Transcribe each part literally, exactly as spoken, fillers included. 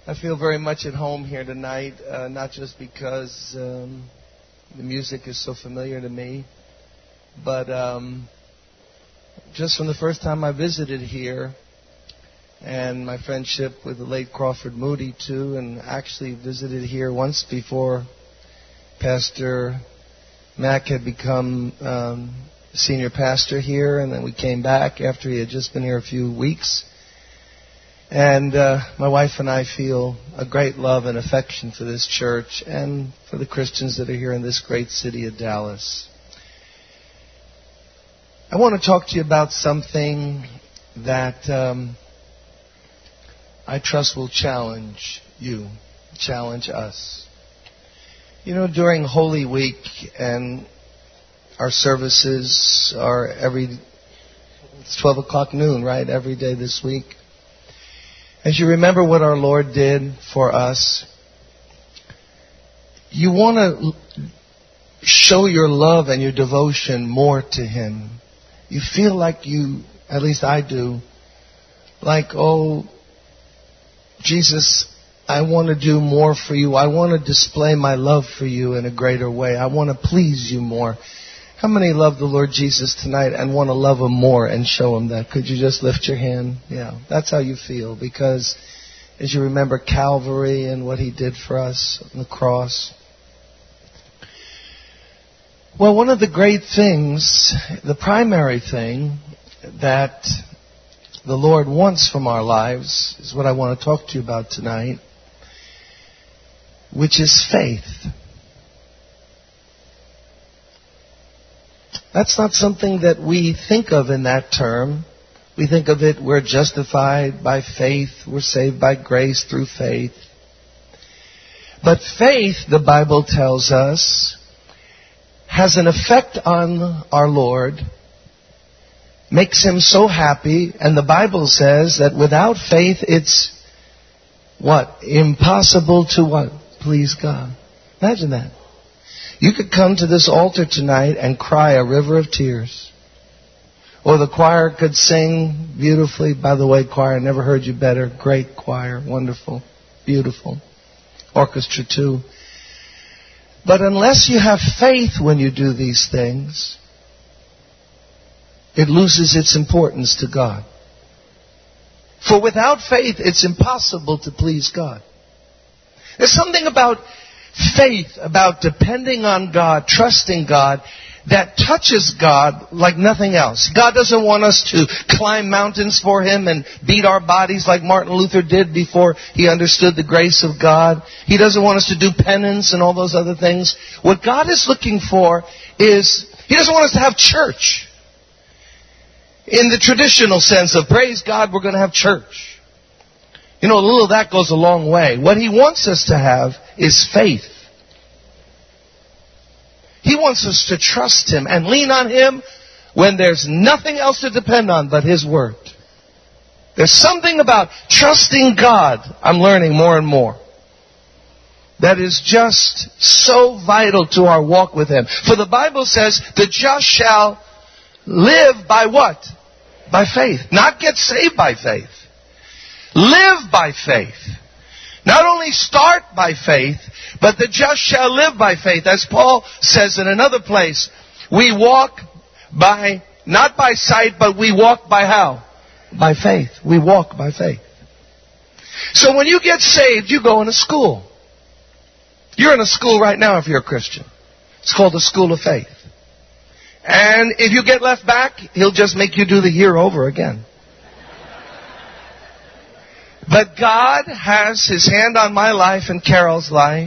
I feel very much at home here tonight, uh, not just because um, the music is so familiar to me, but um, just from the first time I visited here, and my friendship with the late Crawford Moody, too, and actually visited here once before Pastor Mack had become um, senior pastor here, and then we came back after he had just been here a few weeks. And uh, my wife and I feel a great love and affection for this church and for the Christians that are here in this great city of Dallas. I want to talk to you about something that um, I trust will challenge you, challenge us. You know, during Holy Week, and our services are every, it's twelve o'clock noon, right, every day this week. As you remember what our Lord did for us, you want to show your love and your devotion more to Him. You feel like you, at least I do, like, oh, Jesus, I want to do more for you. I want to display my love for you in a greater way. I want to please you more. How many love the Lord Jesus tonight and want to love Him more and show Him that? Could you just lift your hand? Yeah, that's how you feel. Because as you remember Calvary and what He did for us on the cross. Well, one of the great things, the primary thing that the Lord wants from our lives is what I want to talk to you about tonight, which is faith. That's not something that we think of in that term. We think of it, we're justified by faith, we're saved by grace through faith. But faith, the Bible tells us, has an effect on our Lord, makes Him so happy, and the Bible says that without faith it's, what? Impossible to what? Please God. Imagine that. You could come to this altar tonight and cry a river of tears. Or the choir could sing beautifully. By the way, choir, I never heard you better. Great choir. Wonderful. Beautiful. Orchestra too. But unless you have faith when you do these things, it loses its importance to God. For without faith, it's impossible to please God. There's something about faith, about depending on God, trusting God, that touches God like nothing else. God doesn't want us to climb mountains for Him and beat our bodies like Martin Luther did before he understood the grace of God. He doesn't want us to do penance and all those other things. What God is looking for is, He doesn't want us to have church. In the traditional sense of, praise God, we're going to have church. You know, a little of that goes a long way. What He wants us to have is faith. He wants us to trust Him and lean on Him when there's nothing else to depend on but His Word. There's something about trusting God, I'm learning more and more, that is just so vital to our walk with Him. For the Bible says, the just shall live by what? By faith. Not get saved by faith. Live by faith. Not only start by faith, but the just shall live by faith. As Paul says in another place, we walk by, not by sight, but we walk by how? By faith. We walk by faith. So when you get saved, you go in a school. You're in a school right now if you're a Christian. It's called the School of Faith. And if you get left back, He'll just make you do the year over again. But God has His hand on my life and Carol's life.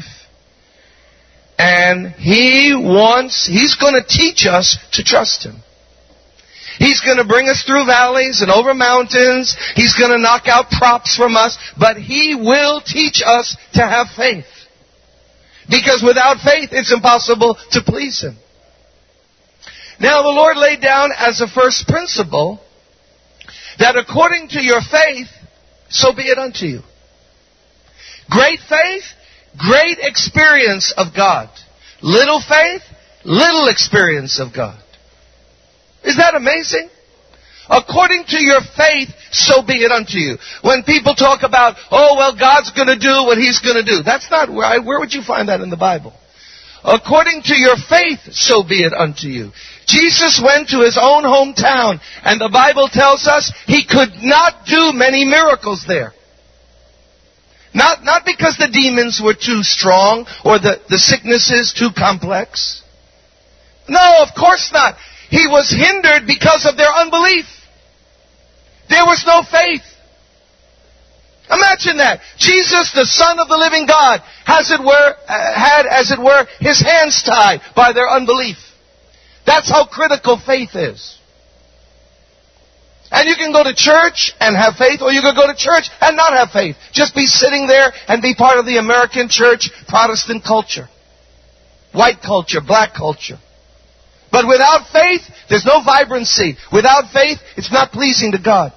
And He wants, He's going to teach us to trust Him. He's going to bring us through valleys and over mountains. He's going to knock out props from us. But He will teach us to have faith. Because without faith, it's impossible to please Him. Now, the Lord laid down as a first principle that according to your faith, so be it unto you. Great faith, great experience of God. Little faith, little experience of God. Is that amazing? According to your faith, so be it unto you. When people talk about, oh, well, God's going to do what He's going to do. That's not where, where would you find that in the Bible? According to your faith, so be it unto you. Jesus went to His own hometown, and the Bible tells us He could not do many miracles there. Not, not because the demons were too strong or the, the sicknesses too complex. No, of course not. He was hindered because of their unbelief. There was no faith. Imagine that. Jesus, the Son of the living God, has it were, uh, had, as it were, His hands tied by their unbelief. That's how critical faith is. And you can go to church and have faith, or you can go to church and not have faith. Just be sitting there and be part of the American church Protestant culture. White culture, black culture. But without faith, there's no vibrancy. Without faith, it's not pleasing to God.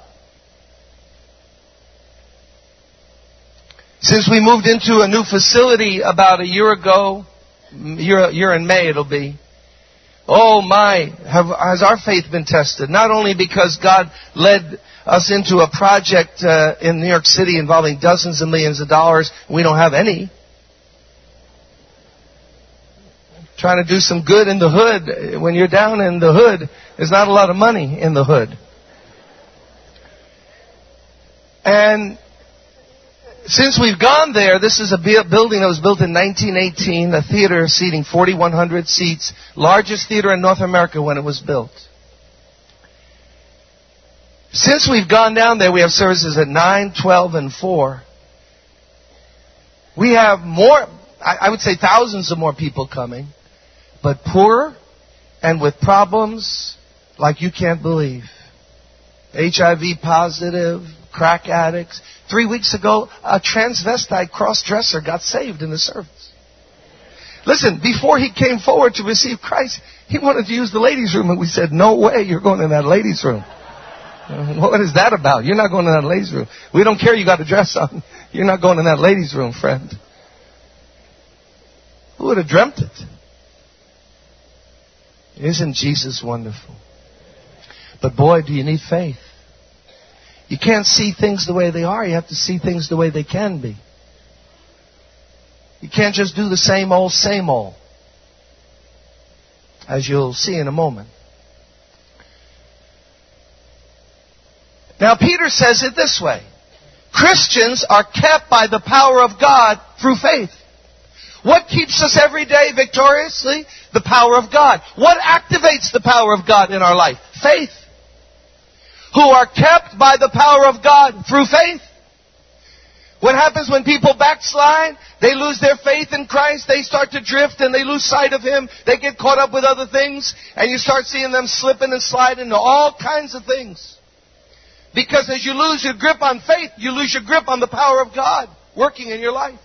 Since we moved into a new facility about a year ago, year, year in May it'll be, oh my, have, has our faith been tested? Not only because God led us into a project uh, in New York City involving dozens of millions of dollars, we don't have any. Trying to do some good in the hood. When you're down in the hood, there's not a lot of money in the hood. And since we've gone there, this is a building that was built in nineteen eighteen, a theater seating forty-one hundred seats, largest theater in North America when it was built. Since we've gone down there, we have services at nine, twelve, and four. We have more, I would say thousands of more people coming, but poorer and with problems like you can't believe. H I V positive, crack addicts. Three weeks ago, a transvestite cross-dresser got saved in the service. Listen, before he came forward to receive Christ, he wanted to use the ladies' room, and we said, no way, you're going in that ladies' room. What is that about? You're not going in that ladies' room. We don't care you got a dress on. You're not going in that ladies' room, friend. Who would have dreamt it? Isn't Jesus wonderful? But boy, do you need faith. You can't see things the way they are. You have to see things the way they can be. You can't just do the same old, same old. As you'll see in a moment. Now, Peter says it this way. Christians are kept by the power of God through faith. What keeps us every day victoriously? The power of God. What activates the power of God in our life? Faith. Who are kept by the power of God through faith. What happens when people backslide? They lose their faith in Christ. They start to drift and they lose sight of Him. They get caught up with other things. And you start seeing them slipping and sliding into all kinds of things. Because as you lose your grip on faith, you lose your grip on the power of God working in your life.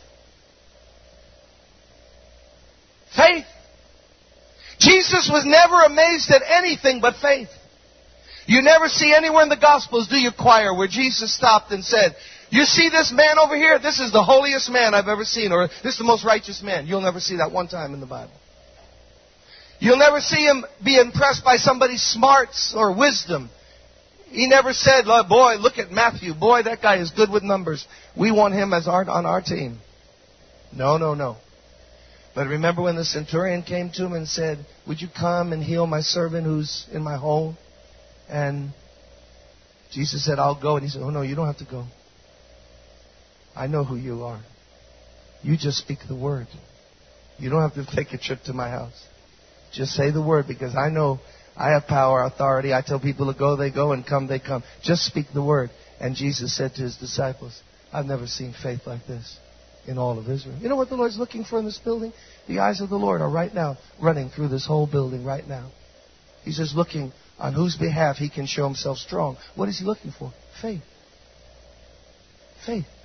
Faith. Jesus was never amazed at anything but faith. You never see anywhere in the Gospels, do you, choir, where Jesus stopped and said, you see this man over here? This is the holiest man I've ever seen. Or this is the most righteous man. You'll never see that one time in the Bible. You'll never see him be impressed by somebody's smarts or wisdom. He never said, oh, boy, look at Matthew. Boy, that guy is good with numbers. We want him as our, on our team. No, no, no. But remember when the centurion came to him and said, would you come and heal my servant who's in my home? And Jesus said, I'll go. And he said, oh, no, you don't have to go. I know who you are. You just speak the word. You don't have to take a trip to my house. Just say the word, because I know I have power, authority. I tell people to go, they go, and come, they come. Just speak the word. And Jesus said to His disciples, I've never seen faith like this in all of Israel. You know what the Lord's looking for in this building? The eyes of the Lord are right now running through this whole building right now. He's just looking on whose behalf He can show Himself strong. What is He looking for? Faith. Faith.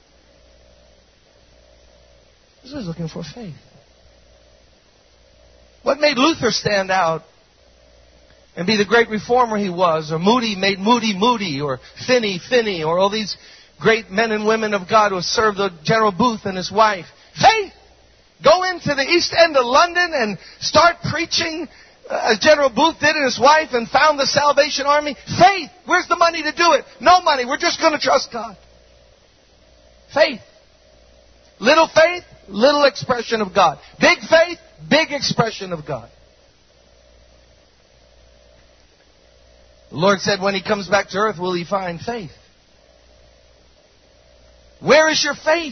He's looking for faith. What made Luther stand out and be the great reformer he was, or Moody made Moody Moody, or Finney Finney, or all these great men and women of God who have served the General Booth and his wife? Faith! Go into the East End of London and start preaching as General Booth did and his wife and found the Salvation Army? Faith. Where's the money to do it? No money. We're just going to trust God. Faith. Little faith, little expression of God. Big faith, big expression of God. The Lord said when He comes back to earth, will He find faith? Where is your faith?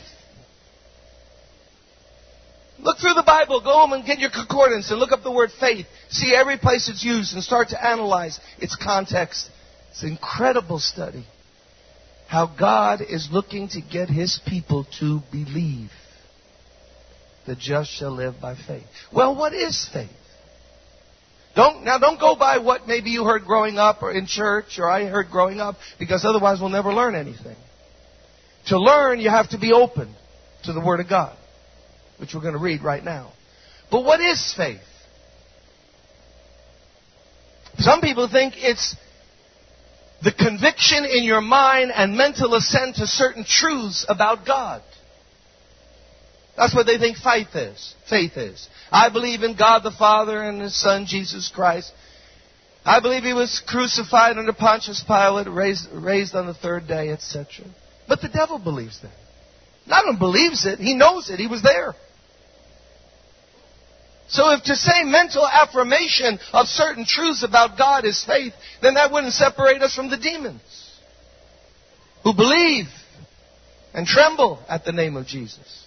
Look through the Bible. Go home and get your concordance and look up the word faith. See every place it's used and start to analyze its context. It's an incredible study. How God is looking to get His people to believe. The just shall live by faith. Well, what is faith? Don't, now don't go by what maybe you heard growing up or in church or I heard growing up, because otherwise we'll never learn anything. To learn, you have to be open to the Word of God, which we're going to read right now. But what is faith? Some people think it's the conviction in your mind and mental assent to certain truths about God. That's what they think faith is. Faith is. I believe in God the Father and His Son, Jesus Christ. I believe He was crucified under Pontius Pilate, raised, raised on the third day, et cetera. But the devil believes that. Not only believes it, he knows it. He was there. So if to say mental affirmation of certain truths about God is faith, then that wouldn't separate us from the demons who believe and tremble at the name of Jesus.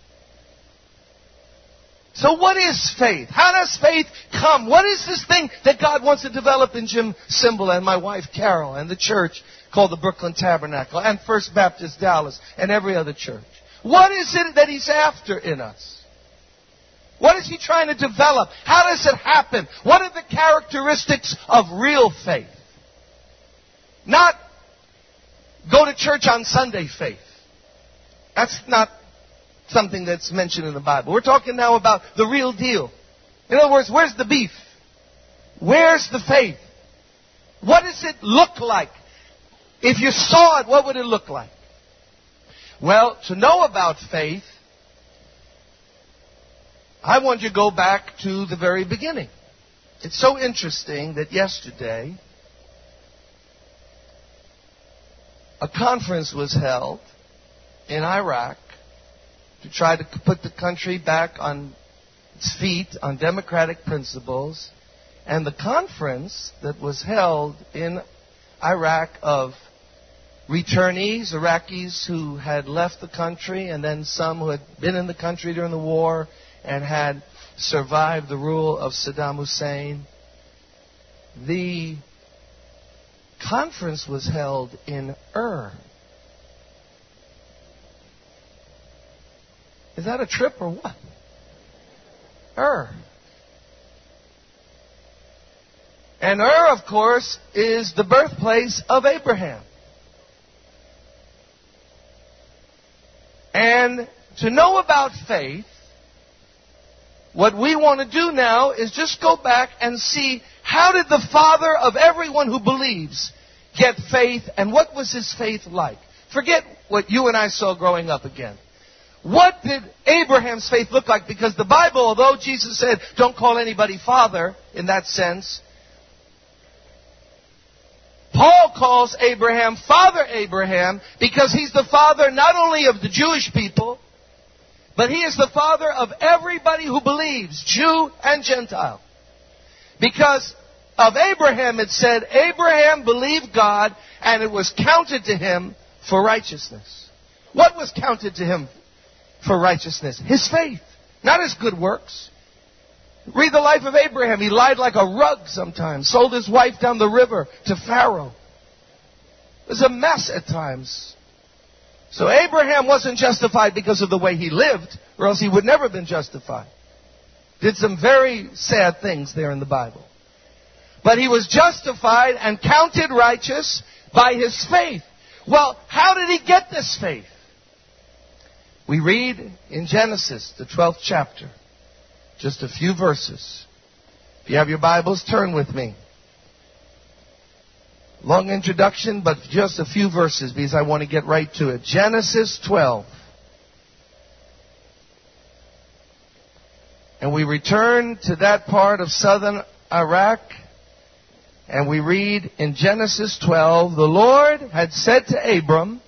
So what is faith? How does faith come? What is this thing that God wants to develop in Jim Simbal and my wife Carol and the church called the Brooklyn Tabernacle and First Baptist Dallas and every other church? What is it that He's after in us? What is He trying to develop? How does it happen? What are the characteristics of real faith? Not go to church on Sunday faith. That's not something that's mentioned in the Bible. We're talking now about the real deal. In other words, where's the beef? Where's the faith? What does it look like? If you saw it, what would it look like? Well, to know about faith, I want you to go back to the very beginning. It's so interesting that yesterday a conference was held in Iraq to try to put the country back on its feet on democratic principles. And the conference that was held in Iraq of returnees, Iraqis who had left the country, and then some who had been in the country during the war and had survived the rule of Saddam Hussein. The conference was held in Ur. Is that a trip or what? Ur. And Ur, of course, is the birthplace of Abraham. And to know about faith, what we want to do now is just go back and see, how did the father of everyone who believes get faith, and what was his faith like? Forget what you and I saw growing up again. What did Abraham's faith look like? Because the Bible, although Jesus said, don't call anybody father in that sense, Paul calls Abraham Father Abraham because he's the father not only of the Jewish people, but he is the father of everybody who believes, Jew and Gentile. Because of Abraham it said, Abraham believed God and it was counted to him for righteousness. What was counted to him for righteousness? His faith, not his good works. Read the life of Abraham. He lied like a rug sometimes. Sold his wife down the river to Pharaoh. It was a mess at times. So Abraham wasn't justified because of the way he lived, or else he would never have been justified. Did some very sad things there in the Bible. But he was justified and counted righteous by his faith. Well, how did he get this faith? We read in Genesis, the twelfth chapter, just a few verses. If you have your Bibles, turn with me. Long introduction, but just a few verses because I want to get right to it. Genesis twelve. And we return to that part of southern Iraq, and we read in Genesis twelve, the Lord had said to Abram,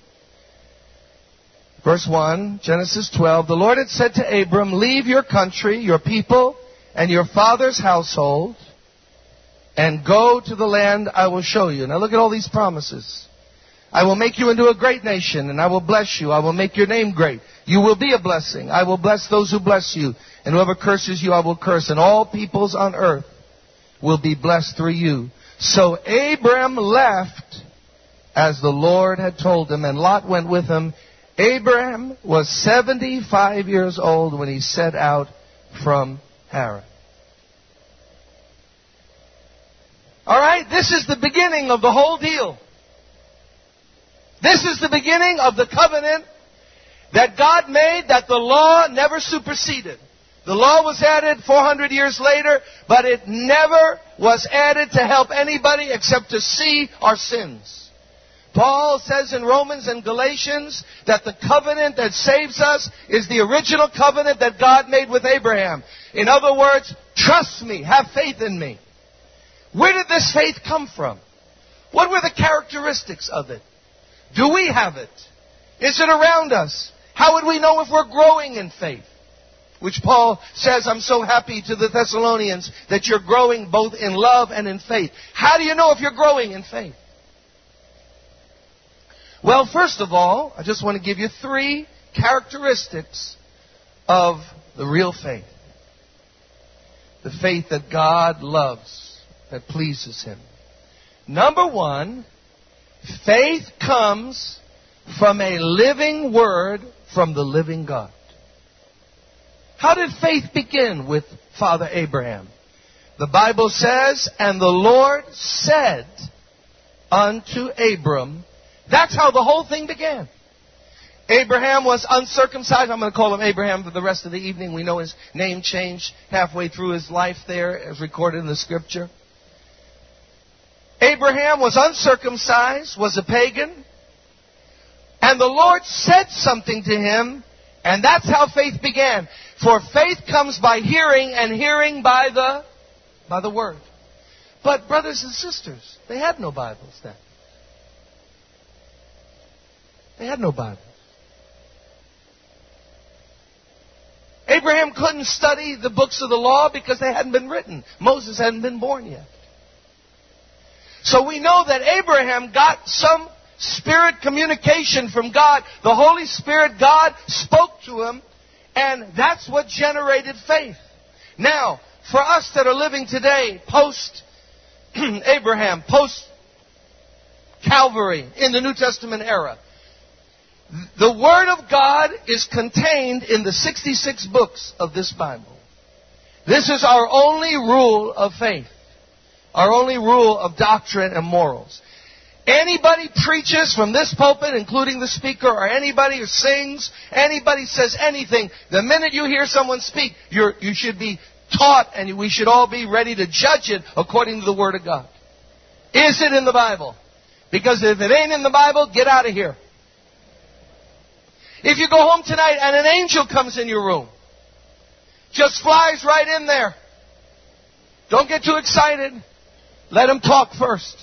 verse one, Genesis twelve, the Lord had said to Abram, leave your country, your people, and your father's household, and go to the land I will show you. Now look at all these promises. I will make you into a great nation, and I will bless you. I will make your name great. You will be a blessing. I will bless those who bless you, and whoever curses you I will curse, and all peoples on earth will be blessed through you. So Abram left as the Lord had told him, and Lot went with him. Abraham was seventy-five years old when he set out from Haran. All right, this is the beginning of the whole deal. This is the beginning of the covenant that God made, that the law never superseded. The law was added four hundred years later, but it never was added to help anybody except to see our sins. Paul says in Romans and Galatians that the covenant that saves us is the original covenant that God made with Abraham. In other words, trust me, have faith in me. Where did this faith come from? What were the characteristics of it? Do we have it? Is it around us? How would we know if we're growing in faith? Which Paul says, I'm so happy to the Thessalonians that you're growing both in love and in faith. How do you know if you're growing in faith? Well, first of all, I just want to give you three characteristics of the real faith. The faith that God loves, that pleases Him. Number one, faith comes from a living word from the living God. How did faith begin with Father Abraham? The Bible says, and the Lord said unto Abram. That's how the whole thing began. Abraham was uncircumcised. I'm going to call him Abraham for the rest of the evening. We know his name changed halfway through his life there, as recorded in the Scripture. Abraham was uncircumcised, was a pagan. And the Lord said something to him, and that's how faith began. For faith comes by hearing, and hearing by the, by the Word. But brothers and sisters, they had no Bibles then. They had no Bibles. Abraham couldn't study the books of the law because they hadn't been written. Moses hadn't been born yet. So we know that Abraham got some spirit communication from God. The Holy Spirit, God spoke to him, and that's what generated faith. Now, for us that are living today, post-Abraham, post-Calvary, in the New Testament era, the Word of God is contained in the sixty-six books of this Bible. This is our only rule of faith. Our only rule of doctrine and morals. Anybody preaches from this pulpit, including the speaker, or anybody who sings, anybody says anything, the minute you hear someone speak, you're, you should be taught, and we should all be ready to judge it according to the Word of God. Is it in the Bible? Because if it ain't in the Bible, get out of here. If you go home tonight and an angel comes in your room, just flies right in there, don't get too excited. Let him talk first.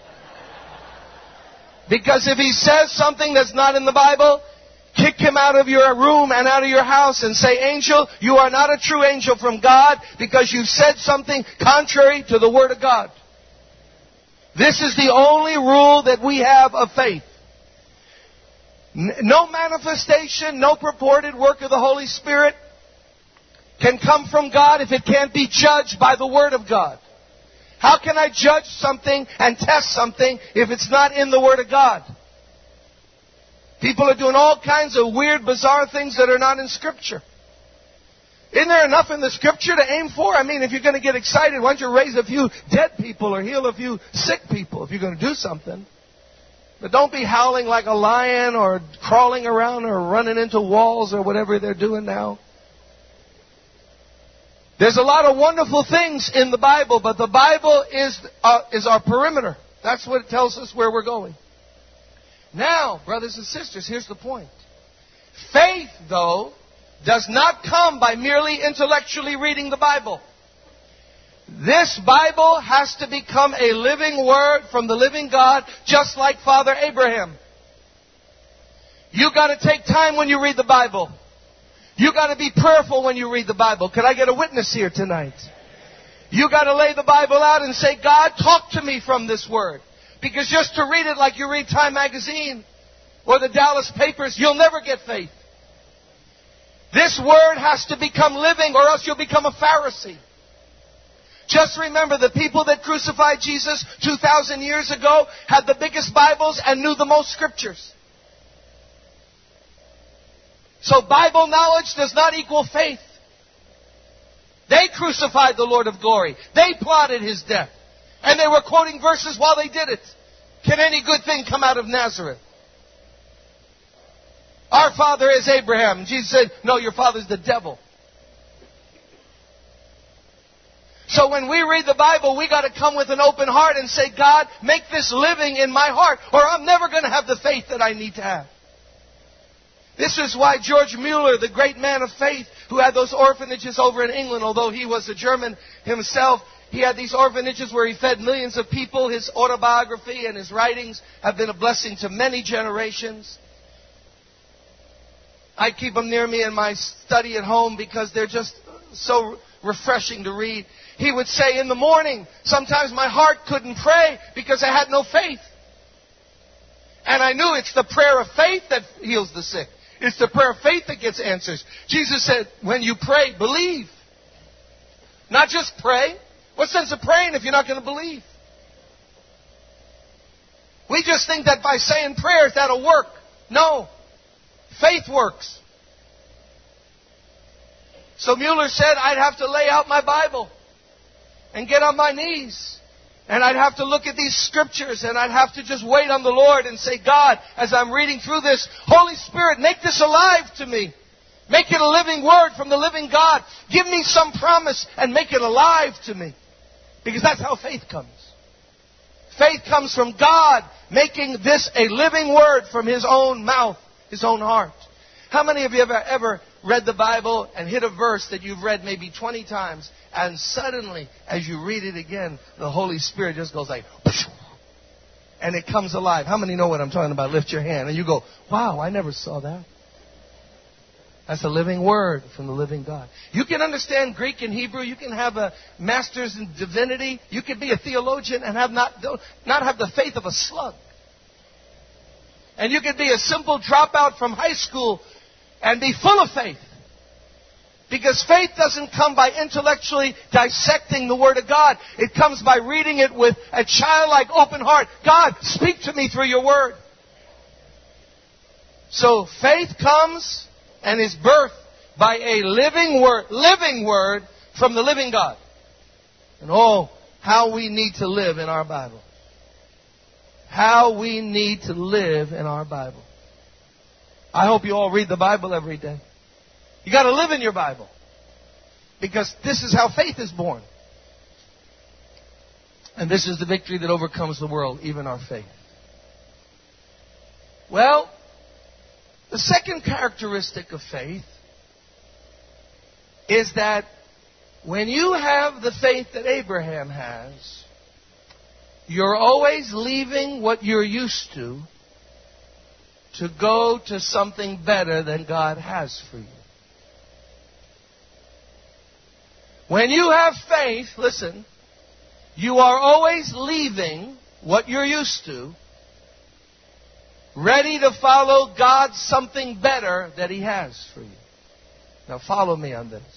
Because if he says something that's not in the Bible, kick him out of your room and out of your house and say, angel, you are not a true angel from God because you've said something contrary to the Word of God. This is the only rule that we have of faith. No manifestation, no purported work of the Holy Spirit can come from God if it can't be judged by the Word of God. How can I judge something and test something if it's not in the Word of God? People are doing all kinds of weird, bizarre things that are not in Scripture. Isn't there enough in the Scripture to aim for? I mean, if you're going to get excited, why don't you raise a few dead people or heal a few sick people if you're going to do something? But don't be howling like a lion or crawling around or running into walls or whatever they're doing now. There's a lot of wonderful things in the Bible, but the Bible is, uh, is our perimeter. That's what it tells us where we're going. Now, brothers and sisters, here's the point. Faith, though, does not come by merely intellectually reading the Bible. This Bible has to become a living word from the living God, just like Father Abraham. You got to take time when you read the Bible. You got to be prayerful when you read the Bible. Could I get a witness here tonight? You got to lay the Bible out and say, God, talk to me from this word. Because just to read it like you read Time magazine or the Dallas papers, you'll never get faith. This word has to become living, or else you'll become a Pharisee. Just remember, the people that crucified Jesus two thousand years ago had the biggest Bibles and knew the most scriptures. So Bible knowledge does not equal faith. They crucified the Lord of glory. They plotted His death. And they were quoting verses while they did it. Can any good thing come out of Nazareth? Our father is Abraham. Jesus said, no, your father's the devil. So when we read the Bible, we got to come with an open heart and say, God, make this living in my heart, or I'm never going to have the faith that I need to have. This is why George Mueller, the great man of faith, who had those orphanages over in England, although he was a German himself, he had these orphanages where he fed millions of people. His autobiography and his writings have been a blessing to many generations. I keep them near me in my study at home because they're just so refreshing to read. He would say, in the morning, sometimes my heart couldn't pray because I had no faith. And I knew it's the prayer of faith that heals the sick. It's the prayer of faith that gets answers. Jesus said, when you pray, believe. Not just pray. What sense of praying if you're not going to believe? We just think that by saying prayers, that'll work. No. Faith works. So Mueller said, I'd have to lay out my Bible and get on my knees. And I'd have to look at these scriptures and I'd have to just wait on the Lord and say, God, as I'm reading through this, Holy Spirit, make this alive to me. Make it a living word from the living God. Give me some promise and make it alive to me. Because that's how faith comes. Faith comes from God making this a living word from His own mouth, His own heart. How many of you have ever, ever read the Bible and hit a verse that you've read maybe twenty times, and suddenly, as you read it again, the Holy Spirit just goes like, and it comes alive? How many know what I'm talking about? Lift your hand. And you go, wow, I never saw that. That's a living word from the living God. You can understand Greek and Hebrew. You can have a master's in divinity. You can be a theologian and have not, not have the faith of a slug. And you can be a simple dropout from high school and be full of faith. Because faith doesn't come by intellectually dissecting the Word of God. It comes by reading it with a childlike open heart. God, speak to me through your Word. So faith comes and is birthed by a living word, living word from the living God. And oh, how we need to live in our Bible. How we need to live in our Bible. I hope you all read the Bible every day. You got to live in your Bible. Because this is how faith is born. And this is the victory that overcomes the world, even our faith. Well, the second characteristic of faith is that when you have the faith that Abraham has, you're always leaving what you're used to to go to something better than God has for you. When you have faith, listen, you are always leaving what you're used to, ready to follow God's something better that He has for you. Now follow me on this.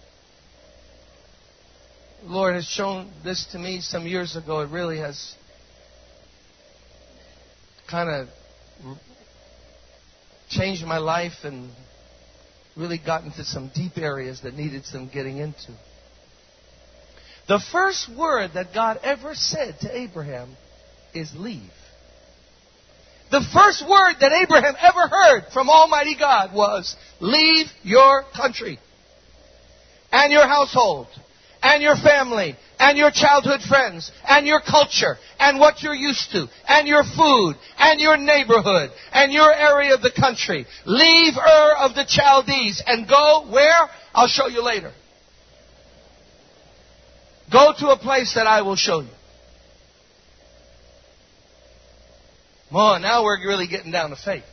The Lord has shown this to me some years ago. It really has kind of changed my life and really got into some deep areas that needed some getting into. The first word that God ever said to Abraham is leave. The first word that Abraham ever heard from Almighty God was, leave your country and your household and your family and your childhood friends and your culture and what you're used to and your food and your neighborhood and your area of the country. Leave Ur of the Chaldees and go where? I'll show you later. Go to a place that I will show you. Well, now we're really getting down to faith.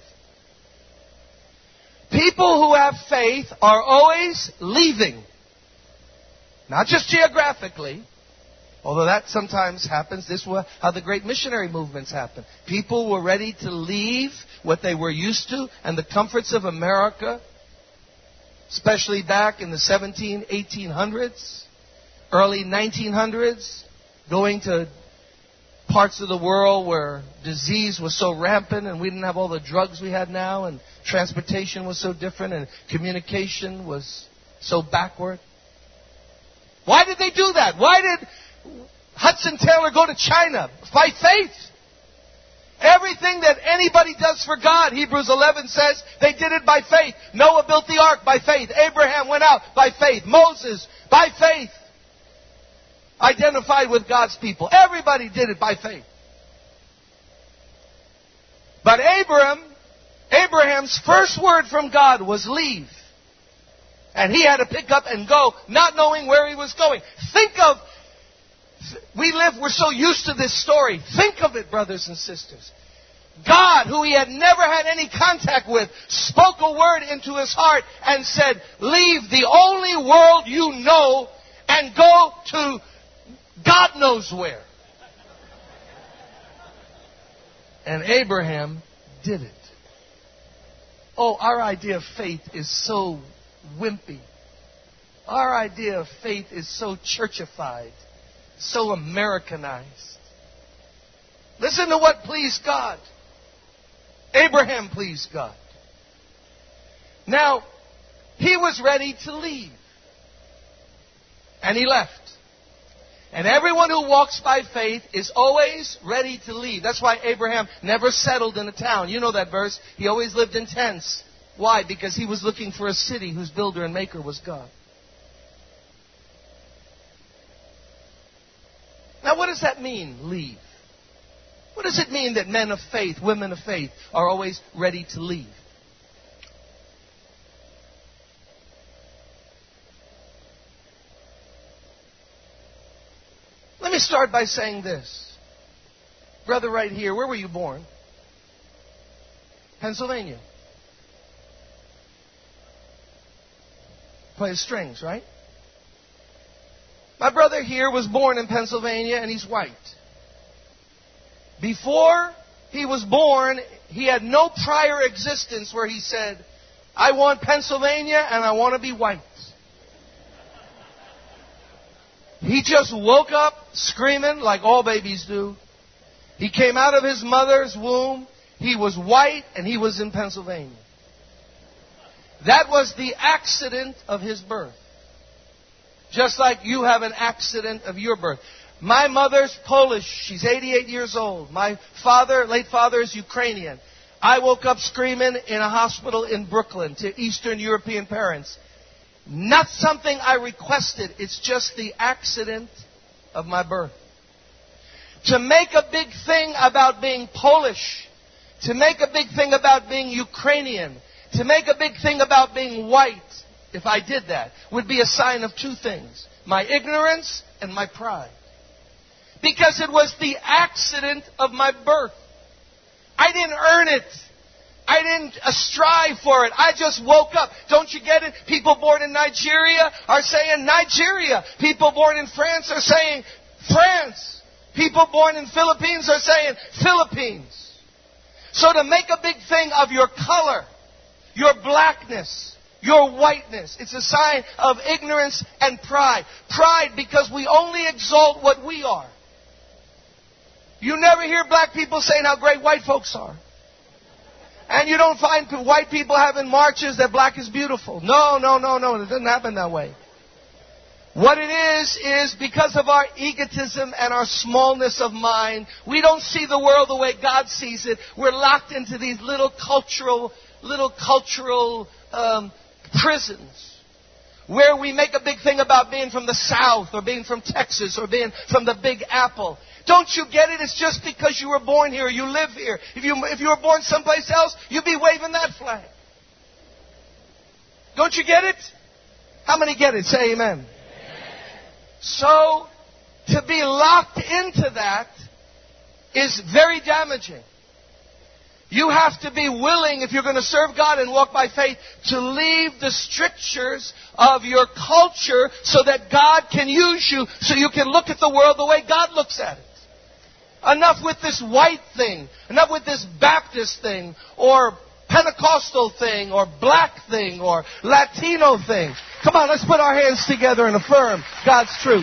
People who have faith are always leaving. Not just geographically, although that sometimes happens. This is how the great missionary movements happen. People were ready to leave what they were used to and the comforts of America, especially back in the seventeen, eighteen hundreds, early nineteen hundreds, going to parts of the world where disease was so rampant and we didn't have all the drugs we had now, and transportation was so different and communication was so backward. Why did they do that? Why did Hudson Taylor go to China? By faith. Everything that anybody does for God, Hebrews eleven says, they did it by faith. Noah built the ark by faith. Abraham went out by faith. Moses, by faith, identified with God's people. Everybody did it by faith. But Abraham, Abraham's first word from God was leave. And he had to pick up and go, not knowing where he was going. Think of, we live, we're so used to this story. Think of it, brothers and sisters. God, who he had never had any contact with, spoke a word into his heart and said, leave the only world you know and go to God knows where. And Abraham did it. Oh, our idea of faith is so wimpy. Our idea of faith is so churchified, so Americanized. Listen to what pleased God. Abraham pleased God. Now, he was ready to leave. And he left. And everyone who walks by faith is always ready to leave. That's why Abraham never settled in a town. You know that verse. He always lived in tents. Why? Because he was looking for a city whose builder and maker was God. Now, what does that mean, leave? What does it mean that men of faith, women of faith, are always ready to leave? Let me start by saying this. Brother right here, where were you born? Pennsylvania. Plays strings, right? My brother here was born in Pennsylvania and he's white. Before he was born, he had no prior existence where he said, I want Pennsylvania and I want to be white. He just woke up screaming like all babies do. He came out of his mother's womb. He was white and he was in Pennsylvania. That was the accident of his birth. Just like you have an accident of your birth. My mother's Polish. She's eighty-eight years old. My father, late father, is Ukrainian. I woke up screaming in a hospital in Brooklyn to Eastern European parents. Not something I requested. It's just the accident of my birth. To make a big thing about being Polish, to make a big thing about being Ukrainian, to make a big thing about being white, if I did that, would be a sign of two things. My ignorance and my pride. Because it was the accident of my birth. I didn't earn it. I didn't uh, strive for it. I just woke up. Don't you get it? People born in Nigeria are saying Nigeria. People born in France are saying France. People born in Philippines are saying Philippines. So to make a big thing of your color, your blackness, your whiteness, it's a sign of ignorance and pride. Pride because we only exalt what we are. You never hear black people saying how great white folks are. And you don't find white people having marches that black is beautiful. No, no, no, no. It doesn't happen that way. What it is, is because of our egotism and our smallness of mind, we don't see the world the way God sees it. We're locked into these little cultural, little cultural um, prisons where we make a big thing about being from the South or being from Texas or being from the Big Apple. Don't you get it? It's just because you were born here, you live here. If you if you were born someplace else, you'd be waving that flag. Don't you get it? How many get it? Say amen. Amen. So to be locked into that is very damaging. You have to be willing, if you're going to serve God and walk by faith, to leave the strictures of your culture so that God can use you, so you can look at the world the way God looks at it. Enough with this white thing. Enough with this Baptist thing, or Pentecostal thing, or black thing, or Latino thing. Come on, let's put our hands together and affirm God's truth.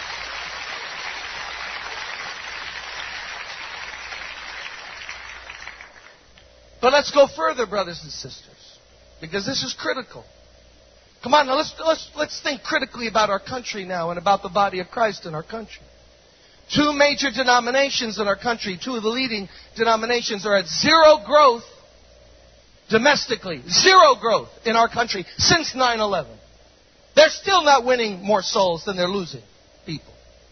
But let's go further, brothers and sisters, because this is critical. Come on, now let's, let's, let's think critically about our country now and about the body of Christ in our country. Two major denominations in our country, two of the leading denominations, are at zero growth domestically. Zero growth in our country since nine eleven. They're still not winning more souls than they're losing people.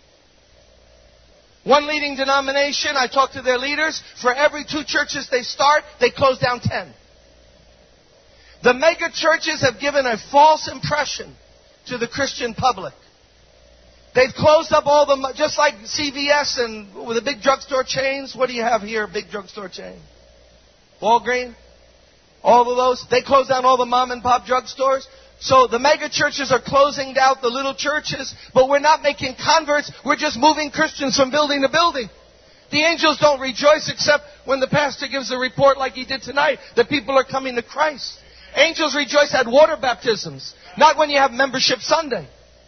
One leading denomination, I talked to their leaders, for every two churches they start, they close down ten. The mega churches have given a false impression to the Christian public. They've closed up all the, just like C V S and with the big drugstore chains. What do you have here, big drugstore chain? Walgreens? All of those. They closed down all the mom and pop drugstores. So the mega churches are closing down the little churches, but we're not making converts. We're just moving Christians from building to building. The angels don't rejoice except when the pastor gives a report like he did tonight that people are coming to Christ. Angels rejoice at water baptisms, not when you have membership Sunday.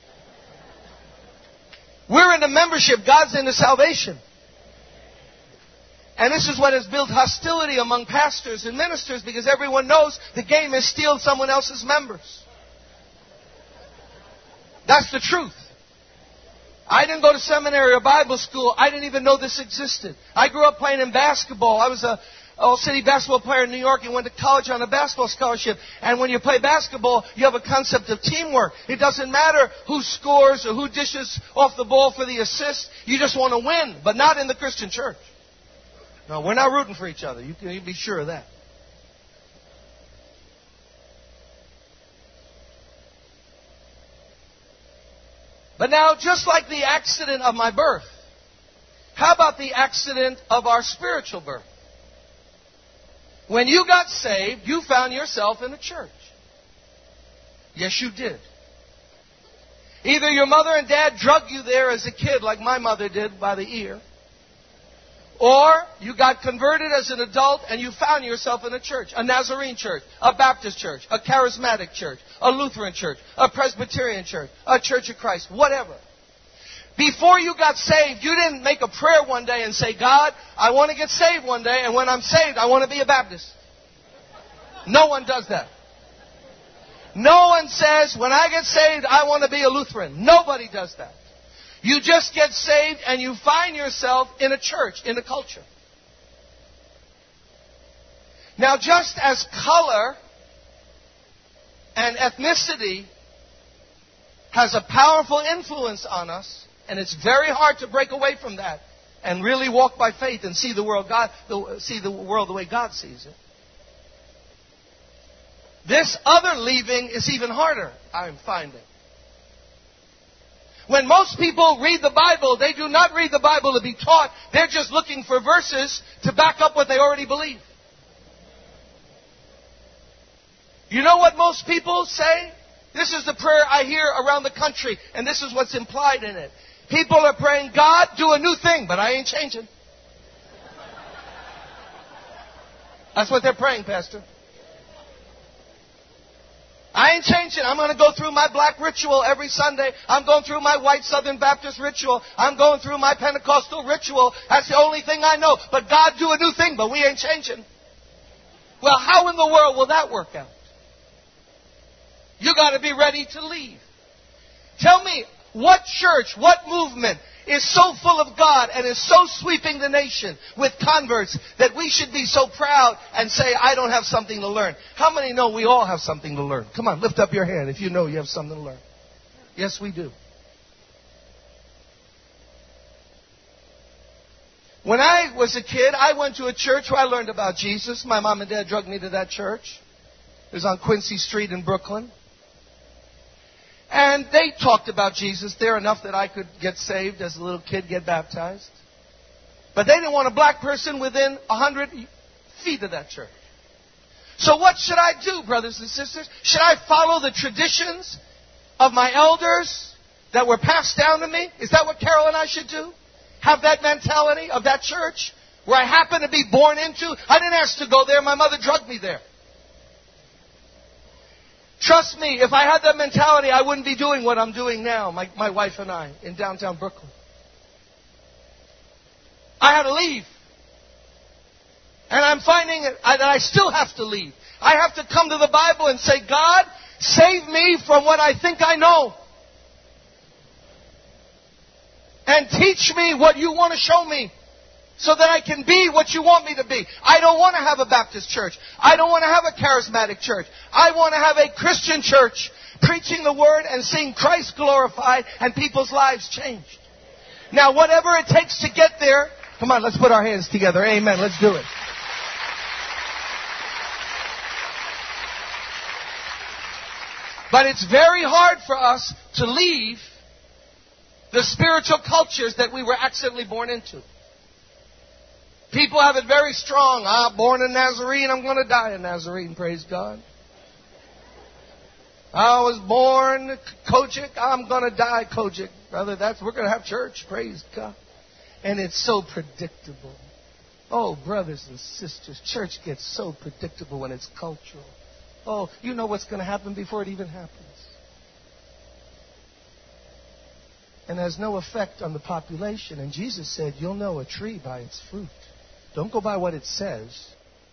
We're in the membership. God's in the salvation. And this is what has built hostility among pastors and ministers, because everyone knows the game is steal someone else's members. That's the truth. I didn't go to seminary or Bible school. I didn't even know this existed. I grew up playing in basketball. I was a all-city basketball player in New York and went to college on a basketball scholarship. And when you play basketball, you have a concept of teamwork. It doesn't matter who scores or who dishes off the ball for the assist. You just want to win, but not in the Christian church. No, we're not rooting for each other. You can be sure of that. But now, just like the accident of my birth, how about the accident of our spiritual birth? When you got saved, you found yourself in a church. Yes, you did. Either your mother and dad drug you there as a kid, like my mother did, by the ear, or you got converted as an adult and you found yourself in a church, a Nazarene church, a Baptist church, a charismatic church, a Lutheran church, a Presbyterian church, a Church of Christ, whatever. Before you got saved, you didn't make a prayer one day and say, God, I want to get saved one day, and when I'm saved, I want to be a Baptist. No one does that. No one says, when I get saved, I want to be a Lutheran. Nobody does that. You just get saved and you find yourself in a church, in a culture. Now, just as color and ethnicity has a powerful influence on us, and it's very hard to break away from that and really walk by faith and see the world God, see the world the way God sees it. This other leaving is even harder, I'm finding. When most people read the Bible, they do not read the Bible to be taught. They're just looking for verses to back up what they already believe. You know what most people say? This is the prayer I hear around the country, and this is what's implied in it. People are praying, God, do a new thing, but I ain't changing. That's what they're praying, Pastor. I ain't changing. I'm going to go through my black ritual every Sunday. I'm going through my white Southern Baptist ritual. I'm going through my Pentecostal ritual. That's the only thing I know. But God, do a new thing, but we ain't changing. Well, how in the world will that work out? You got to be ready to leave. Tell me, what church, what movement is so full of God and is so sweeping the nation with converts that we should be so proud and say, I don't have something to learn? How many know we all have something to learn? Come on, lift up your hand if you know you have something to learn. Yes, we do. When I was a kid, I went to a church where I learned about Jesus. My mom and dad drugged me to that church. It was on Quincy Street in Brooklyn. And they talked about Jesus there enough that I could get saved as a little kid, get baptized. But they didn't want a black person within a hundred feet of that church. So what should I do, brothers and sisters? Should I follow the traditions of my elders that were passed down to me? Is that what Carol and I should do? Have that mentality of that church where I happen to be born into? I didn't ask to go there. My mother drugged me there. Trust me, if I had that mentality, I wouldn't be doing what I'm doing now, my, my wife and I, in downtown Brooklyn. I had to leave. And I'm finding that I still have to leave. I have to come to the Bible and say, God, save me from what I think I know. And teach me what you want to show me so that I can be what you want me to be. I don't want to have a Baptist church. I don't want to have a charismatic church. I want to have a Christian church preaching the Word and seeing Christ glorified and people's lives changed. Now, whatever it takes to get there, come on, let's put our hands together. Amen. Let's do it. But it's very hard for us to leave the spiritual cultures that we were accidentally born into. People have it very strong. Ah, born a Nazarene, I'm going to die a Nazarene, praise God. I was born Kojic, I'm going to die Kojic. Brother, that's we're going to have church, praise God. And it's so predictable. Oh, brothers and sisters, church gets so predictable when it's cultural. Oh, you know what's going to happen before it even happens. And has no effect on the population. And Jesus said, you'll know a tree by its fruit. Don't go by what it says.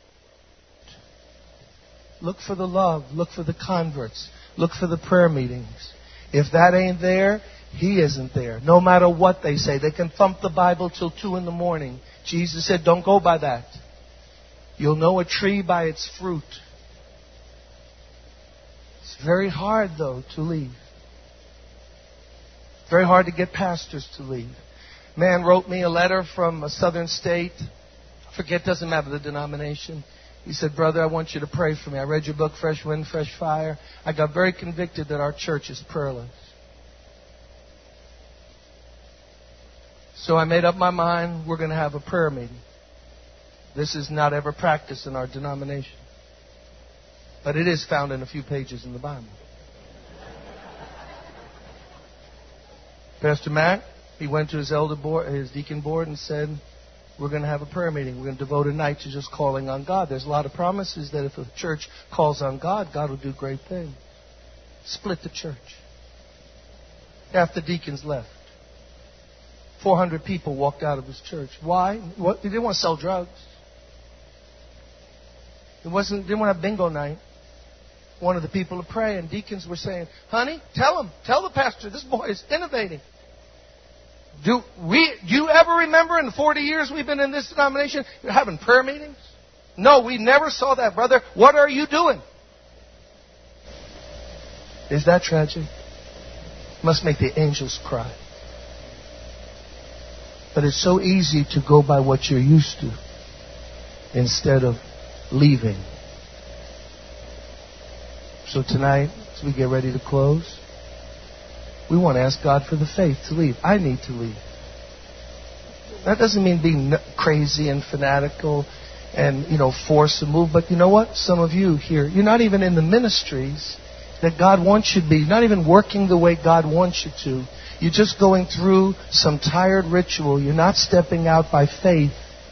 Look for the love. Look for the converts. Look for the prayer meetings. If that ain't there, He isn't there. No matter what they say. They can thump the Bible till two in the morning. Jesus said, don't go by that. You'll know a tree by its fruit. It's very hard, though, to leave. Very hard to get pastors to leave. Man wrote me a letter from a southern state. I forget, doesn't matter the denomination. He said, brother, I want you to pray for me. I read your book, Fresh Wind, Fresh Fire. I got very convicted that our church is prayerless. So I made up my mind, we're going to have a prayer meeting. This is not ever practiced in our denomination. But it is found in a few pages in the Bible. Pastor Matt, he went to his elder board, his deacon board, and said, we're going to have a prayer meeting. We're going to devote a night to just calling on God. There's a lot of promises that if a church calls on God, God will do great things. Split the church. Half the deacons left. four hundred people walked out of his church. Why? What? They didn't want to sell drugs. It wasn't. They didn't want to have bingo night. Wanted the people to pray, and deacons were saying, honey, tell him, tell the pastor, this boy is innovating. Do we? Do you ever remember in the forty years we've been in this denomination having prayer meetings? No, we never saw that, brother. What are you doing? Is that tragic? Must make the angels cry. But it's so easy to go by what you're used to instead of leaving. So tonight, as we get ready to close, we want to ask God for the faith to leave. I need to leave. That doesn't mean being crazy and fanatical and, you know, force a move. But you know what? Some of you here, you're not even in the ministries that God wants you to be. You're not even working the way God wants you to. You're just going through some tired ritual. You're not stepping out by faith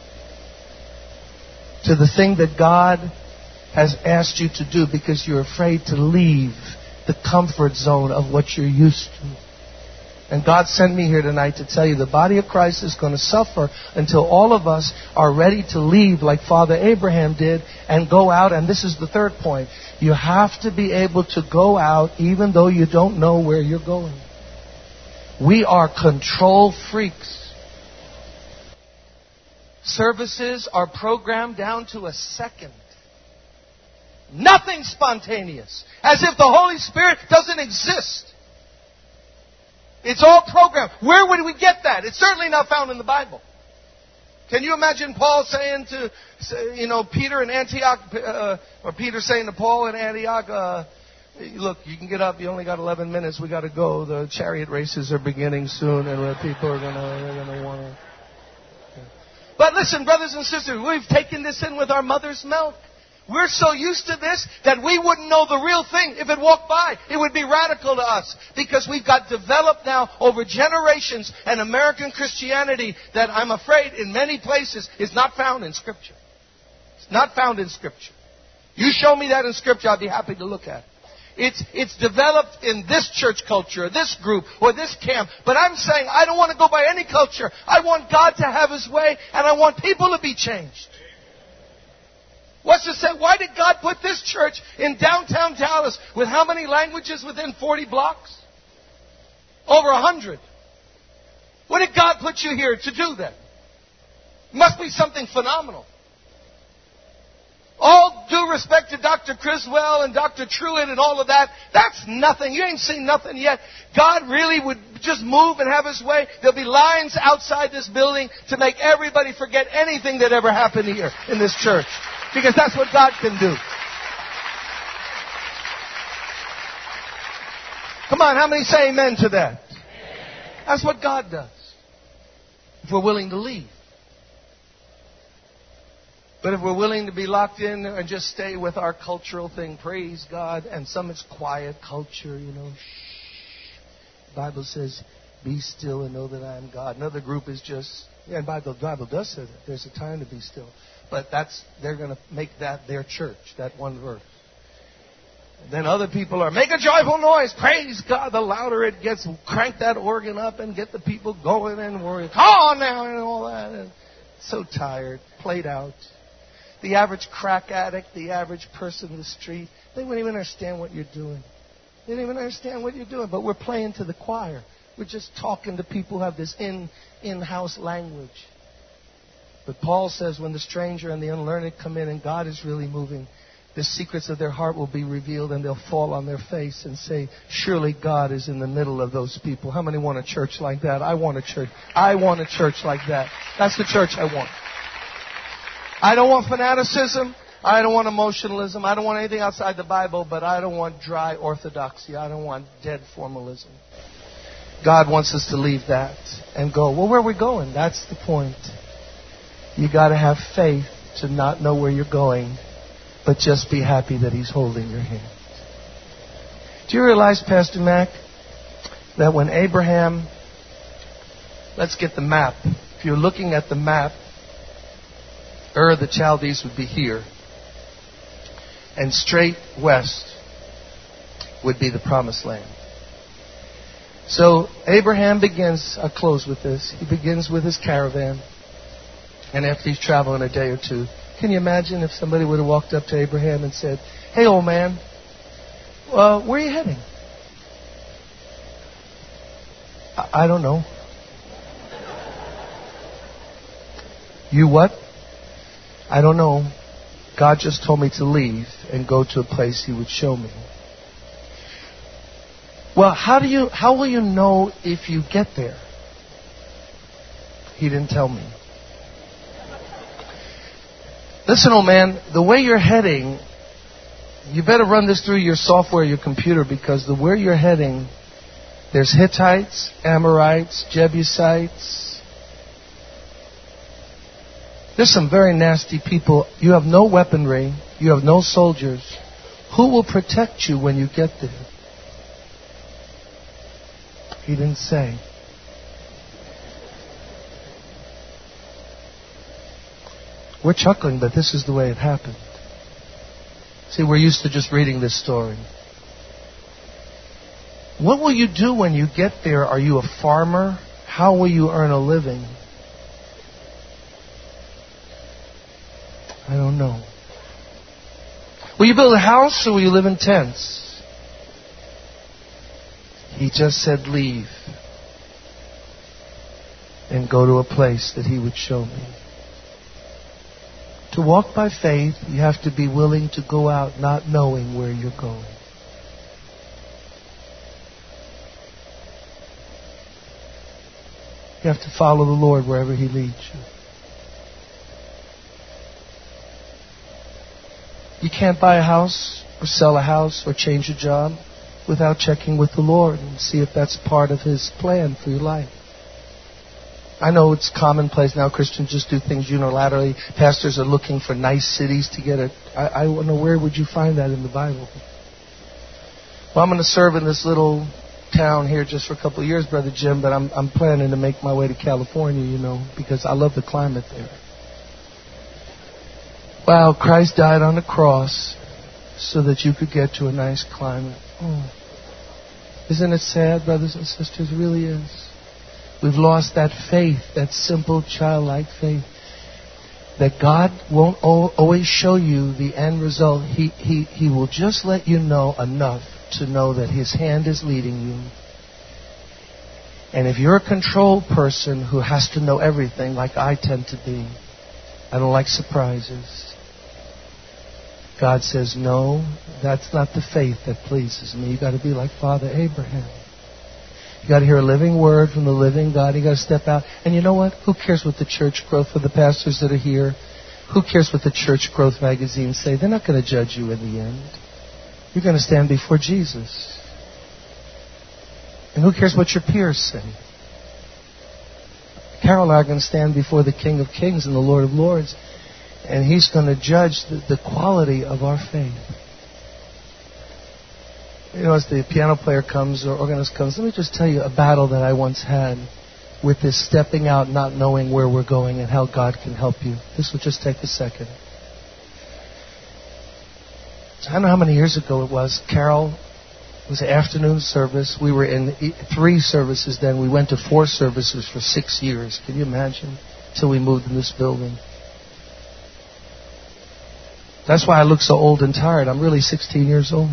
to the thing that God has asked you to do because you're afraid to leave the comfort zone of what you're used to. And God sent me here tonight to tell you the body of Christ is going to suffer until all of us are ready to leave like Father Abraham did and go out. And this is the third point. You have to be able to go out even though you don't know where you're going. We are control freaks. Services are programmed down to a second. Nothing spontaneous. As if the Holy Spirit doesn't exist. It's all programmed. Where would we get that? It's certainly not found in the Bible. Can you imagine Paul saying to, you know, Peter in Antioch, uh, or Peter saying to Paul in Antioch, uh, Look, you can get up. You only got eleven minutes. We got to go. The chariot races are beginning soon, and uh, people are gonna they're gonna want to. But listen, brothers and sisters, we've taken this in with our mother's milk. We're so used to this that we wouldn't know the real thing if it walked by. It would be radical to us because we've got developed now over generations an American Christianity that I'm afraid in many places is not found in Scripture. It's not found in Scripture. You show me that in Scripture, I'll be happy to look at it. It's, it's developed in this church culture, this group, or this camp. But I'm saying I don't want to go by any culture. I want God to have His way, and I want people to be changed. What's it say? Why did God put this church in downtown Dallas with how many languages within forty blocks? Over a hundred. What did God put you here to do then? It must be something phenomenal. All due respect to Doctor Criswell and Doctor Truitt and all of that, that's nothing. You ain't seen nothing yet. God really would just move and have His way. There'll be lines outside this building to make everybody forget anything that ever happened here in this church. Because that's what God can do. Come on, how many say amen to that? That's what God does. If we're willing to leave. But if we're willing to be locked in and just stay with our cultural thing, praise God. And some it's quiet culture, you know. Shh. The Bible says, be still and know that I am God. Another group is just, yeah, and Bible, the Bible does say that. There's a time to be still. But that's they're going to make that their church, that one verse. And then other people are, make a joyful noise. Praise God. The louder it gets, crank that organ up and get the people going and worry. Come on now and all that. And so tired, played out. The average crack addict, the average person in the street, they wouldn't even understand what you're doing. They don't even understand what you're doing. But we're playing to the choir. We're just talking to people who have this in, in-house language. But Paul says when the stranger and the unlearned come in and God is really moving, the secrets of their heart will be revealed and they'll fall on their face and say, surely God is in the middle of those people. How many want a church like that? I want a church. I want a church like that. That's the church I want. I don't want fanaticism. I don't want emotionalism. I don't want anything outside the Bible, but I don't want dry orthodoxy. I don't want dead formalism. God wants us to leave that and go, well, where are we going? That's the point. You got to have faith to not know where you're going, but just be happy that He's holding your hand. Do you realize, Pastor Mac, that when Abraham, let's get the map. If you're looking at the map, Ur the Chaldees would be here. And straight west would be the Promised Land. So Abraham begins, I'll close with this. He begins with his caravan. And after he's traveling a day or two, can you imagine if somebody would have walked up to Abraham and said, hey, old man, uh, where are you heading? I, I don't know. You what? I don't know. God just told me to leave and go to a place He would show me. Well, how do you, how will you know if you get there? He didn't tell me. Listen, old man, the way you're heading, you better run this through your software, your computer, because the where you're heading, there's Hittites, Amorites, Jebusites. There's some very nasty people. You have no weaponry. You have no soldiers. Who will protect you when you get there? He didn't say. We're chuckling, but this is the way it happened. See, we're used to just reading this story. What will you do when you get there? Are you a farmer? How will you earn a living? I don't know. Will you build a house or will you live in tents? He just said leave and go to a place that He would show me. To walk by faith, you have to be willing to go out not knowing where you're going. You have to follow the Lord wherever He leads you. You can't buy a house or sell a house or change a job without checking with the Lord and see if that's part of His plan for your life. I know it's commonplace now. Christians just do things unilaterally. Pastors are looking for nice cities to get it. I, I don't know, where would you find that in the Bible? Well, I'm going to serve in this little town here just for a couple of years, Brother Jim, but I'm, I'm planning to make my way to California, you know, because I love the climate there. Wow, Christ died on the cross so that you could get to a nice climate. Oh. Isn't it sad, brothers and sisters? It really is. We've lost that faith, that simple, childlike faith, that God won't always show you the end result. He, he, he will just let you know enough to know that His hand is leading you. And if you're a control person who has to know everything, like I tend to be, I don't like surprises. God says, no, that's not the faith that pleases me. You've got to be like Father Abraham. You got to hear a living word from the living God. You got to step out. And you know what? Who cares what the church growth for the pastors that are here? Who cares what the church growth magazines say? They're not going to judge you in the end. You're going to stand before Jesus. And who cares what your peers say? Carol and I are going to stand before the King of Kings and the Lord of Lords. And He's going to judge the, the quality of our faith. You know, as the piano player comes or organist comes, let me just tell you a battle that I once had with this stepping out, not knowing where we're going and how God can help you. This will just take a second. I don't know how many years ago it was. Carol, it was an afternoon service. We were in three services then. We went to four services for six years. Can you imagine? Until we moved in this building. That's why I look so old and tired. I'm really sixteen years old.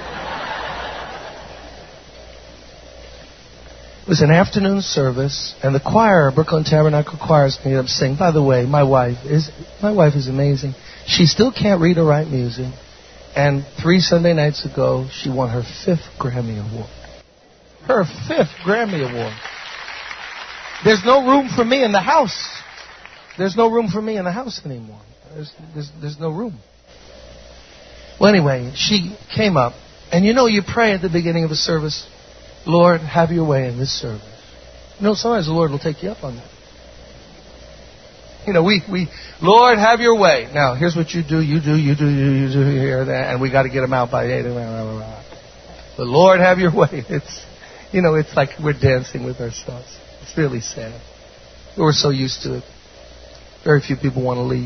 It was an afternoon service, and the choir, Brooklyn Tabernacle Choir, is going to get up and sing. By the way, my wife is my wife is amazing. She still can't read or write music, and three Sunday nights ago, she won her fifth Grammy Award. Her fifth Grammy Award. There's no room for me in the house. There's no room for me in the house anymore. There's, there's, there's no room. Well, anyway, she came up, and you know, you pray at the beginning of a service, Lord, have your way in this service. You know, sometimes the Lord will take you up on that. You know, we, we, Lord, have your way. Now, here's what you do, you do, you do, you do, you do, here, that, and we got to get them out by eight. But Lord, have your way. It's, you know, it's like we're dancing with ourselves. It's really sad. We're so used to it. Very few people want to leave.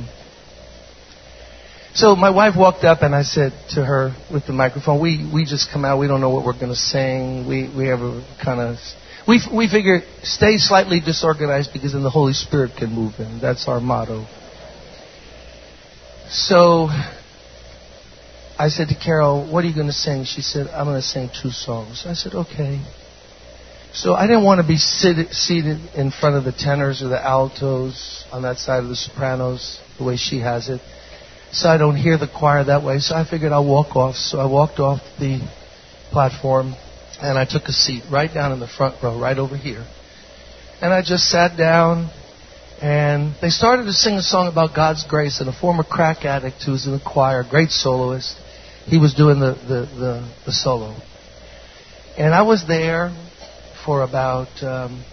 So my wife walked up and I said to her with the microphone, we, we just come out, we don't know what we're going to sing. We, we have a kind of, we, we figure stay slightly disorganized because then the Holy Spirit can move in. That's our motto. So I said to Carol, what are you going to sing? She said, I'm going to sing two songs. I said, okay. So I didn't want to be sit, seated in front of the tenors or the altos on that side of the sopranos the way she has it. So I don't hear the choir that way. So I figured I'll walk off. So I walked off the platform and I took a seat right down in the front row, right over here. And I just sat down and they started to sing a song about God's grace, and a former crack addict who was in the choir, great soloist, he was doing the, the, the, the solo. And I was there for about um,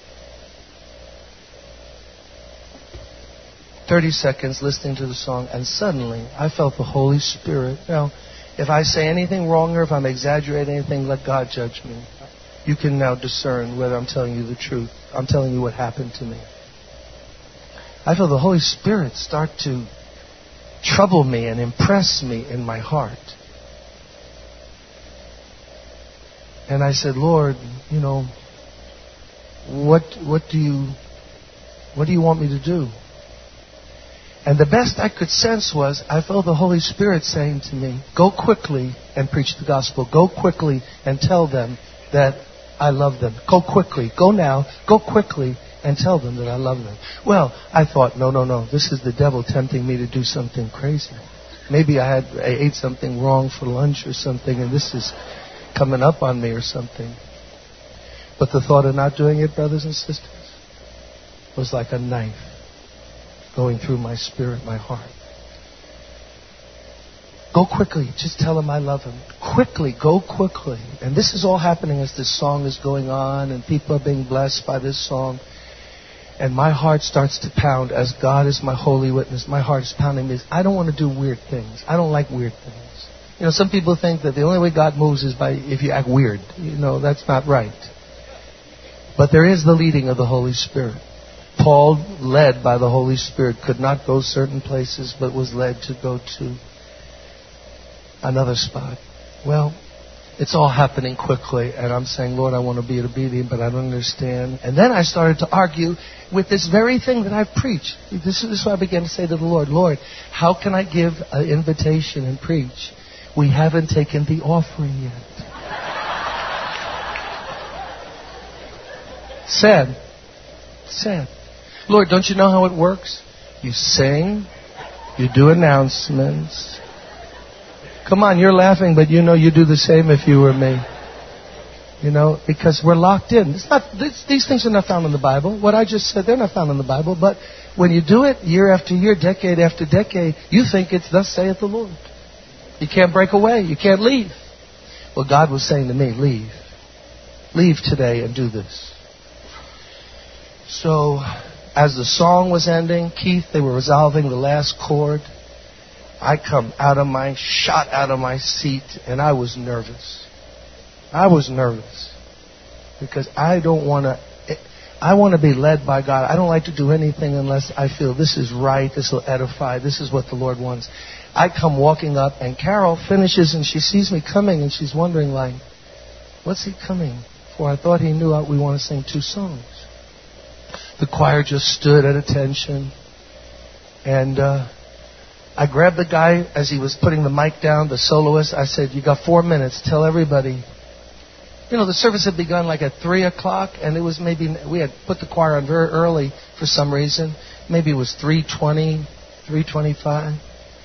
thirty seconds listening to the song, and suddenly I felt the Holy Spirit. Now, if I say anything wrong or if I'm exaggerating anything, let God judge me. You can now discern whether I'm telling you the truth. I'm telling you what happened to me. I felt the Holy Spirit start to trouble me and impress me in my heart. And I said, Lord, you know, what what do you what do you want me to do? And the best I could sense was, I felt the Holy Spirit saying to me, go quickly and preach the gospel. Go quickly and tell them that I love them. Go quickly. Go now. Go quickly and tell them that I love them. Well, I thought, no, no, no. This is the devil tempting me to do something crazy. Maybe I had I ate something wrong for lunch or something, and this is coming up on me or something. But the thought of not doing it, brothers and sisters, was like a knife going through my spirit, my heart. Go quickly. Just tell him I love him. Quickly. Go quickly. And this is all happening as this song is going on and people are being blessed by this song. And my heart starts to pound as God is my holy witness. My heart is pounding this. I don't want to do weird things. I don't like weird things. You know, some people think that the only way God moves is by if you act weird. You know, that's not right. But there is the leading of the Holy Spirit. Paul, led by the Holy Spirit, could not go certain places, but was led to go to another spot. Well, it's all happening quickly, and I'm saying, Lord, I want to be obedient, but I don't understand. And then I started to argue with this very thing that I've preached. This is, this is what I began to say to the Lord. Lord, how can I give an invitation and preach? We haven't taken the offering yet. Sad. Sad. Lord, don't you know how it works? You sing, you do announcements. Come on, you're laughing, but you know you do the same if you were me. You know, because we're locked in. It's not, this, these things are not found in the Bible. What I just said, they're not found in the Bible. But when you do it year after year, decade after decade, you think it's thus saith the Lord. You can't break away. You can't leave. Well, God was saying to me, leave. Leave today and do this. So, as the song was ending, Keith, they were resolving the last chord. I come out of my, shot out of my seat, and I was nervous. I was nervous. Because I don't want to, I want to be led by God. I don't like to do anything unless I feel this is right, this will edify, this is what the Lord wants. I come walking up, and Carol finishes, and she sees me coming, and she's wondering, like, what's he coming for? I thought he knew we want to sing two songs. The choir just stood at attention, and uh, I grabbed the guy as he was putting the mic down, the soloist. I said, you got four minutes. Tell everybody. You know, the service had begun like at three o'clock, and it was maybe, we had put the choir on very early for some reason. Maybe it was three twenty, three twenty-five.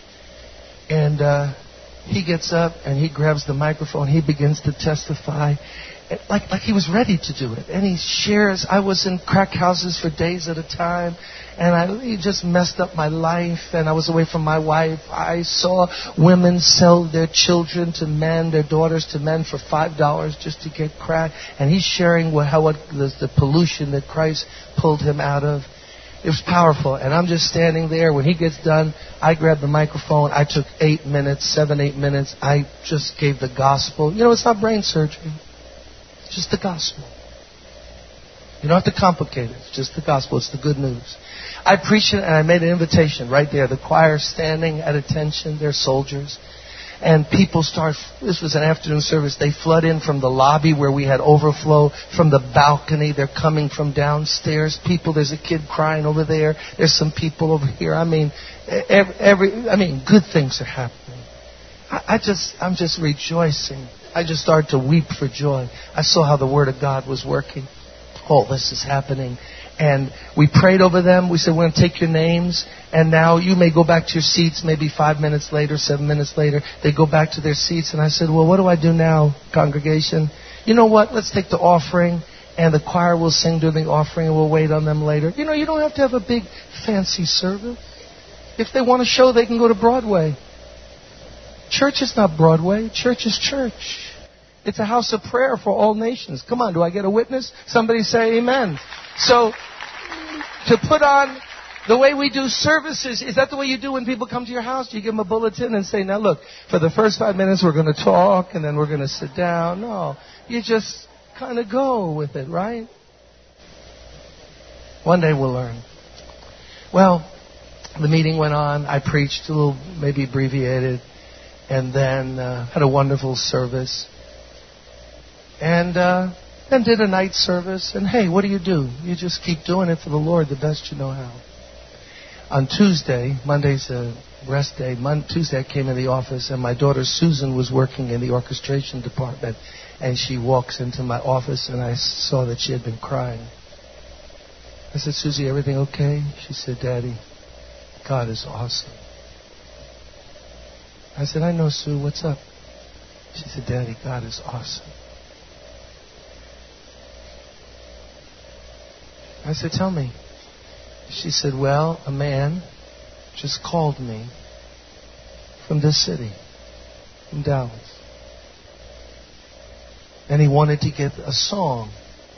And uh, he gets up, and he grabs the microphone. He begins to testify. Like like he was ready to do it. And he shares, I was in crack houses for days at a time, and I he just messed up my life, and I was away from my wife. I saw women sell their children to men, their daughters to men for five dollars just to get crack. And he's sharing what, how what, the, the pollution that Christ pulled him out of. It was powerful. And I'm just standing there. When he gets done, I grabbed the microphone. I took eight minutes, seven, eight minutes. I just gave the gospel. You know, it's not brain surgery. Just the gospel. You don't have to complicate it. It's just the gospel. It's the good news. I preached it, and I made an invitation right there. The choir standing at attention. They're soldiers. And people start, this was an afternoon service. They flood in from the lobby where we had overflow, from the balcony. They're coming from downstairs. People, there's a kid crying over there. There's some people over here. I mean, every, every I mean, good things are happening. I, I just, I'm just rejoicing. I just started to weep for joy. I saw how the Word of God was working. Oh, this is happening. And we prayed over them. We said, we're going to take your names. And now you may go back to your seats maybe five minutes later, seven minutes later. They go back to their seats. And I said, well, what do I do now, congregation? You know what? Let's take the offering. And the choir will sing during the offering. And we'll wait on them later. You know, you don't have to have a big fancy service. If they want a show, they can go to Broadway. Church is not Broadway. Church is church. It's a house of prayer for all nations. Come on, do I get a witness? Somebody say amen. So, to put on the way we do services, is that the way you do when people come to your house? Do you give them a bulletin and say, now look, for the first five minutes we're going to talk and then we're going to sit down? No, you just kind of go with it, right? One day we'll learn. Well, the meeting went on. I preached a little, maybe abbreviated. And then uh, had a wonderful service. And uh, then did a night service. And hey, what do you do? You just keep doing it for the Lord the best you know how. On Tuesday, Monday's a rest day. Mon- Tuesday I came in the office, and my daughter Susan was working in the orchestration department. And she walks into my office, and I saw that she had been crying. I said, Susie, everything okay? She said, Daddy, God is awesome. I said, I know, Sue. What's up? She said, Daddy, God is awesome. I said, tell me. She said, well, a man just called me from this city. from Dallas. And he wanted to get a song.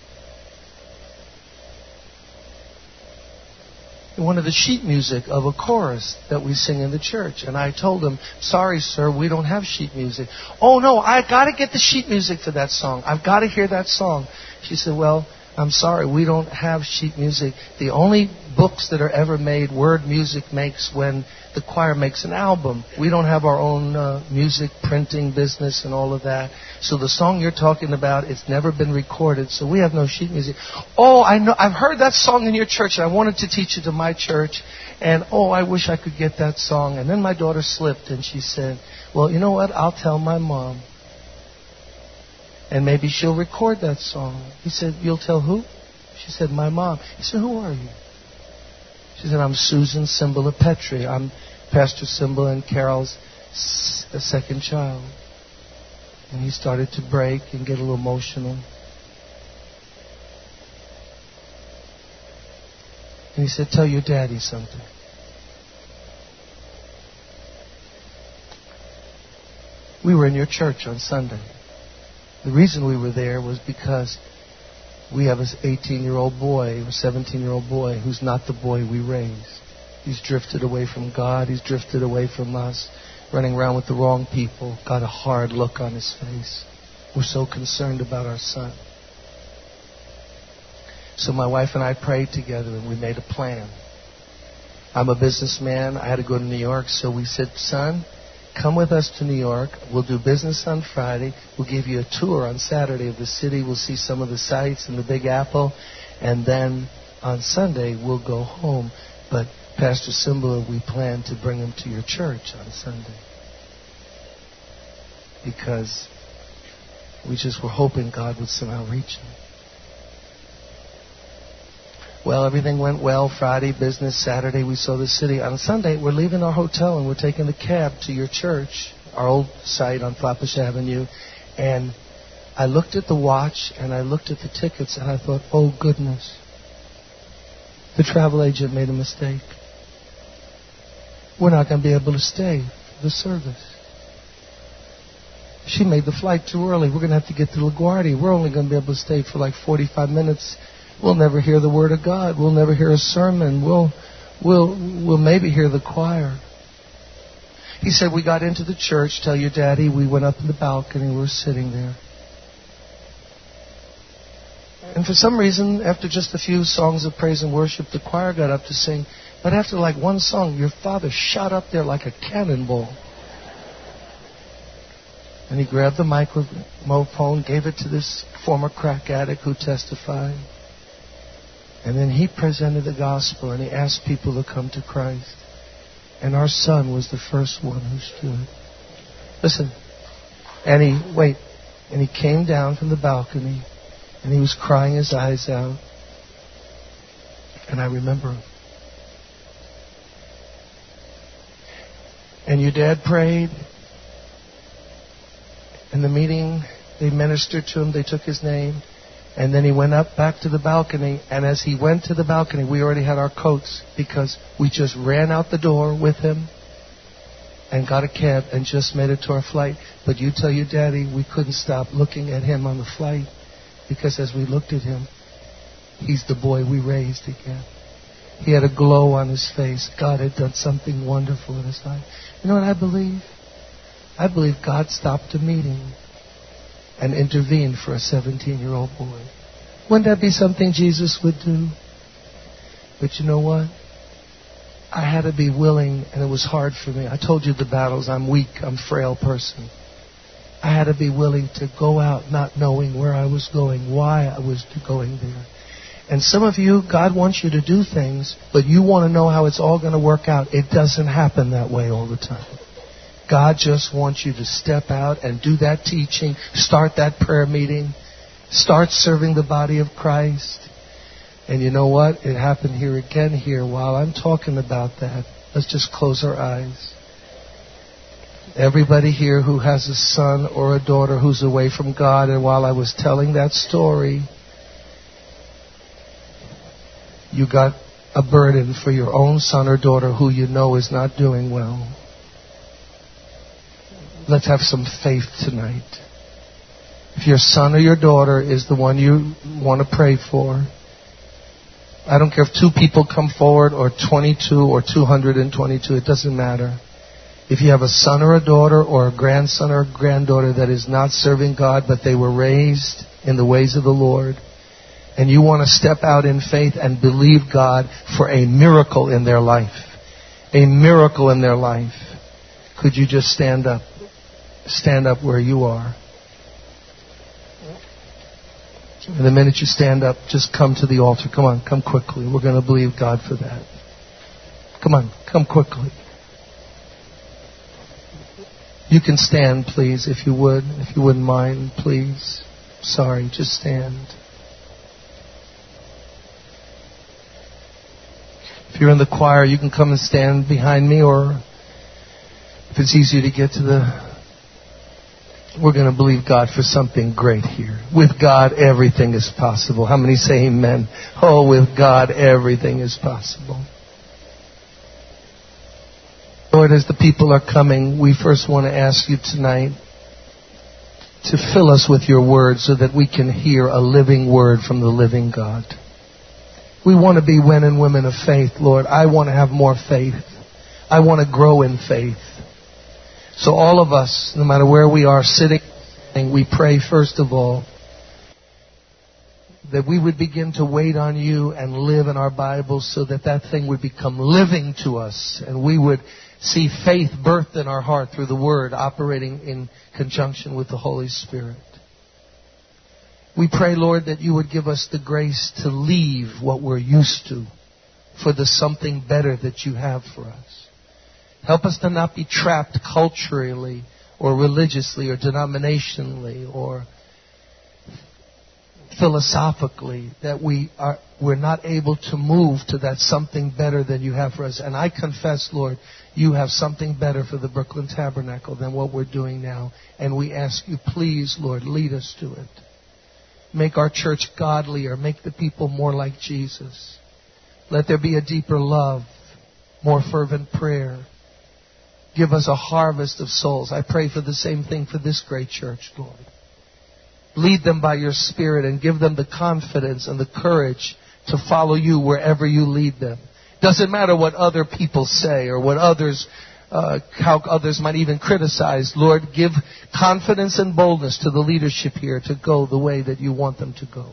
He wanted the sheet music of a chorus that we sing in the church. And I told him, sorry, sir, we don't have sheet music. Oh, no, I've got to get the sheet music for that song. I've got to hear that song. She said, well, I'm sorry, we don't have sheet music. The only books that are ever made, Word Music makes when the choir makes an album. We don't have our own uh, music printing business and all of that. So the song you're talking about, it's never been recorded, so we have no sheet music. Oh, I know, I've heard that song in your church, and I wanted to teach it to my church. And, oh, I wish I could get that song. And then my daughter slipped, and she said, well, you know what? I'll tell my mom. And maybe she'll record that song. He said, you'll tell who? She said, my mom. He said, who are you? She said, I'm Susan Cymbala Petrie. I'm Pastor Cymbala and Carol's s- second child. And he started to break and get a little emotional. And he said, tell your daddy something. We were in your church on Sunday. The reason we were there was because we have an eighteen-year-old boy or seventeen-year-old boy who's not the boy we raised. He's drifted away from God. He's drifted away from us, running around with the wrong people, got a hard look on his face. We're so concerned about our son. So my wife and I prayed together and we made a plan. I'm a businessman. I had to go to New York, so we said, son, come with us to New York. We'll do business on Friday. We'll give you a tour on Saturday of the city. We'll see some of the sights in the Big Apple. And then on Sunday, we'll go home. But Pastor Cymbala, we plan to bring him to your church on Sunday. Because we just were hoping God would somehow reach him. Well, everything went well. Friday, business. Saturday, we saw the city. On Sunday, we're leaving our hotel and we're taking the cab to your church, our old site on Flatbush Avenue. And I looked at the watch and I looked at the tickets and I thought, oh, goodness. The travel agent made a mistake. We're not going to be able to stay for the service. She made the flight too early. We're going to have to get to LaGuardia. We're only going to be able to stay for like forty-five minutes. We'll never hear the Word of God. We'll never hear a sermon. We'll, we'll, we'll maybe hear the choir. He said, we got into the church. Tell your daddy. We went up in the balcony. We were sitting there. And for some reason, after just a few songs of praise and worship, the choir got up to sing. But after like one song, your father shot up there like a cannonball. And he grabbed the microphone, gave it to this former crack addict who testified. And then he presented the gospel and he asked people to come to Christ. And our son was the first one who stood. Listen. And he, wait, and he came down from the balcony and he was crying his eyes out. And I remember him. And your dad prayed. In the meeting, they ministered to him. They took his name. And then he went up back to the balcony. And as he went to the balcony, we already had our coats because we just ran out the door with him and got a cab and just made it to our flight. But you tell your daddy we couldn't stop looking at him on the flight because as we looked at him, he's the boy we raised again. He had a glow on his face. God had done something wonderful in his life. You know what I believe? I believe God stopped a meeting and intervened for a seventeen-year-old boy. Wouldn't that be something Jesus would do? But you know what? I had to be willing, and it was hard for me. I told you the battles. I'm weak. I'm a frail person. I had to be willing to go out not knowing where I was going, why I was going there. And some of you, God wants you to do things, but you want to know how it's all going to work out. It doesn't happen that way all the time. God just wants you to step out and do that teaching, start that prayer meeting, start serving the body of Christ. And you know what? It happened here again here. While I'm talking about that, let's just close our eyes. Everybody here who has a son or a daughter who's away from God, and while I was telling that story, you got a burden for your own son or daughter who you know is not doing well. Let's have some faith tonight. If your son or your daughter is the one you want to pray for, I don't care if two people come forward or twenty-two or two hundred twenty-two. It doesn't matter. If you have a son or a daughter or a grandson or a granddaughter that is not serving God, but they were raised in the ways of the Lord, and you want to step out in faith and believe God for a miracle in their life, a miracle in their life, could you just stand up? Stand up where you are. And the minute you stand up, just come to the altar. Come on, come quickly. We're going to believe God for that. Come on, come quickly. You can stand, please, if you would. If you wouldn't mind, please. Sorry, just stand. If you're in the choir, you can come and stand behind me, or if it's easier to get to the... We're going to believe God for something great here. With God, everything is possible. How many say amen? Oh, with God, everything is possible. Lord, as the people are coming, we first want to ask you tonight to fill us with your word so that we can hear a living word from the living God. We want to be men and women of faith, Lord. I want to have more faith. I want to grow in faith. So all of us, no matter where we are sitting, we pray first of all that we would begin to wait on you and live in our Bibles so that that thing would become living to us and we would see faith birthed in our heart through the Word operating in conjunction with the Holy Spirit. We pray, Lord, that you would give us the grace to leave what we're used to for the something better that you have for us. Help us to not be trapped culturally or religiously or denominationally or philosophically, that we are, we're not able to move to that something better than you have for us. And I confess, Lord, you have something better for the Brooklyn Tabernacle than what we're doing now. And we ask you, please, Lord, lead us to it. Make our church godlier. Make the people more like Jesus. Let there be a deeper love, more fervent prayer. Give us a harvest of souls. I pray for the same thing for this great church, Lord. Lead them by your Spirit and give them the confidence and the courage to follow you wherever you lead them. Doesn't matter what other people say or what others, uh, how others might even criticize. Lord, give confidence and boldness to the leadership here to go the way that you want them to go.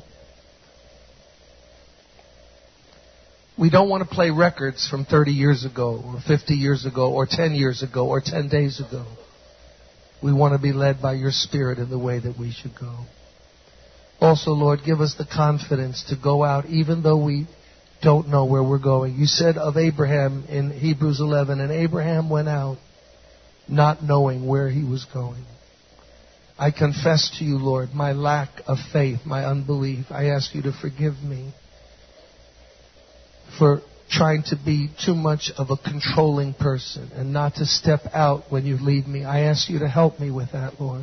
We don't want to play records from thirty years ago or fifty years ago or ten years ago or ten days ago. We want to be led by your Spirit in the way that we should go. Also, Lord, give us the confidence to go out even though we don't know where we're going. You said of Abraham in Hebrews eleven, and Abraham went out not knowing where he was going. I confess to you, Lord, my lack of faith, my unbelief. I ask you to forgive me for trying to be too much of a controlling person and not to step out when you lead me. I ask you to help me with that, Lord.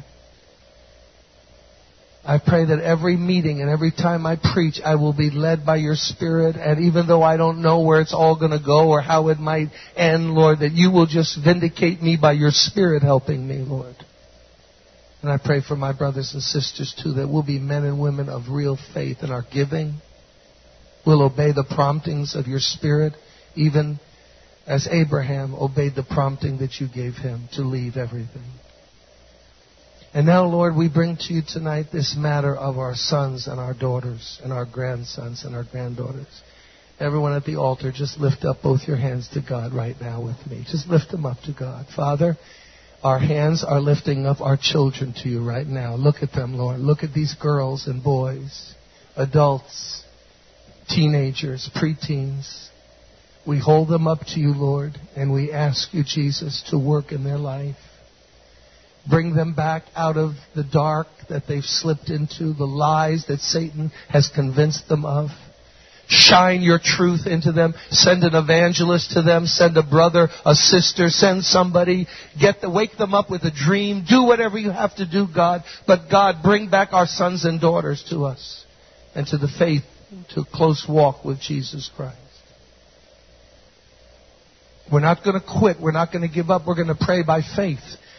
I pray that every meeting and every time I preach, I will be led by your Spirit. And even though I don't know where it's all going to go or how it might end, Lord, that you will just vindicate me by your Spirit helping me, Lord. And I pray for my brothers and sisters, too, that we'll be men and women of real faith in our giving. We'll obey the promptings of your Spirit, even as Abraham obeyed the prompting that you gave him to leave everything. And now, Lord, we bring to you tonight this matter of our sons and our daughters and our grandsons and our granddaughters. Everyone at the altar, just lift up both your hands to God right now with me. Just lift them up to God. Father, our hands are lifting up our children to you right now. Look at them, Lord. Look at these girls and boys, adults, teenagers, preteens. We hold them up to you, Lord, and we ask you, Jesus, to work in their life. Bring them back out of the dark that they've slipped into, the lies that Satan has convinced them of. Shine your truth into them. Send an evangelist to them. Send a brother, a sister. Send somebody. Get the, wake them up with a dream. Do whatever you have to do, God. But God, bring back our sons and daughters to us and to the faith, to a close walk with Jesus Christ. We're not going to quit. We're not going to give up. We're going to pray by faith.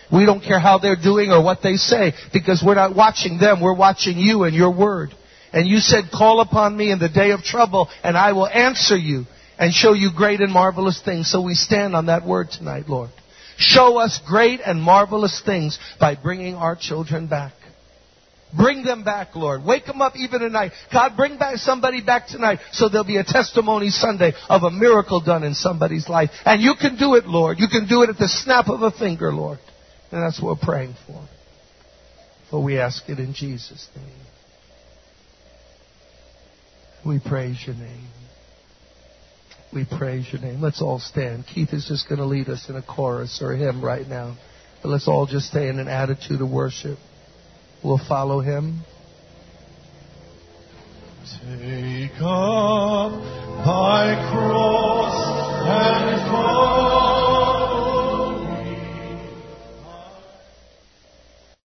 We don't care how they're doing or what they say, because we're not watching them. We're watching you and your word. And you said, call upon me in the day of trouble, and I will answer you and show you great and marvelous things. So we stand on that word tonight, Lord. Show us great and marvelous things by bringing our children back. Bring them back, Lord. Wake them up even tonight. God, bring back somebody back tonight so there'll be a testimony Sunday of a miracle done in somebody's life. And you can do it, Lord. You can do it at the snap of a finger, Lord. And that's what we're praying for. For we ask it in Jesus' name. We praise your name. We praise your name. Let's all stand. Keith is just going to lead us in a chorus or a hymn right now. But let's all just stay in an attitude of worship. We'll follow him. Take up thy cross.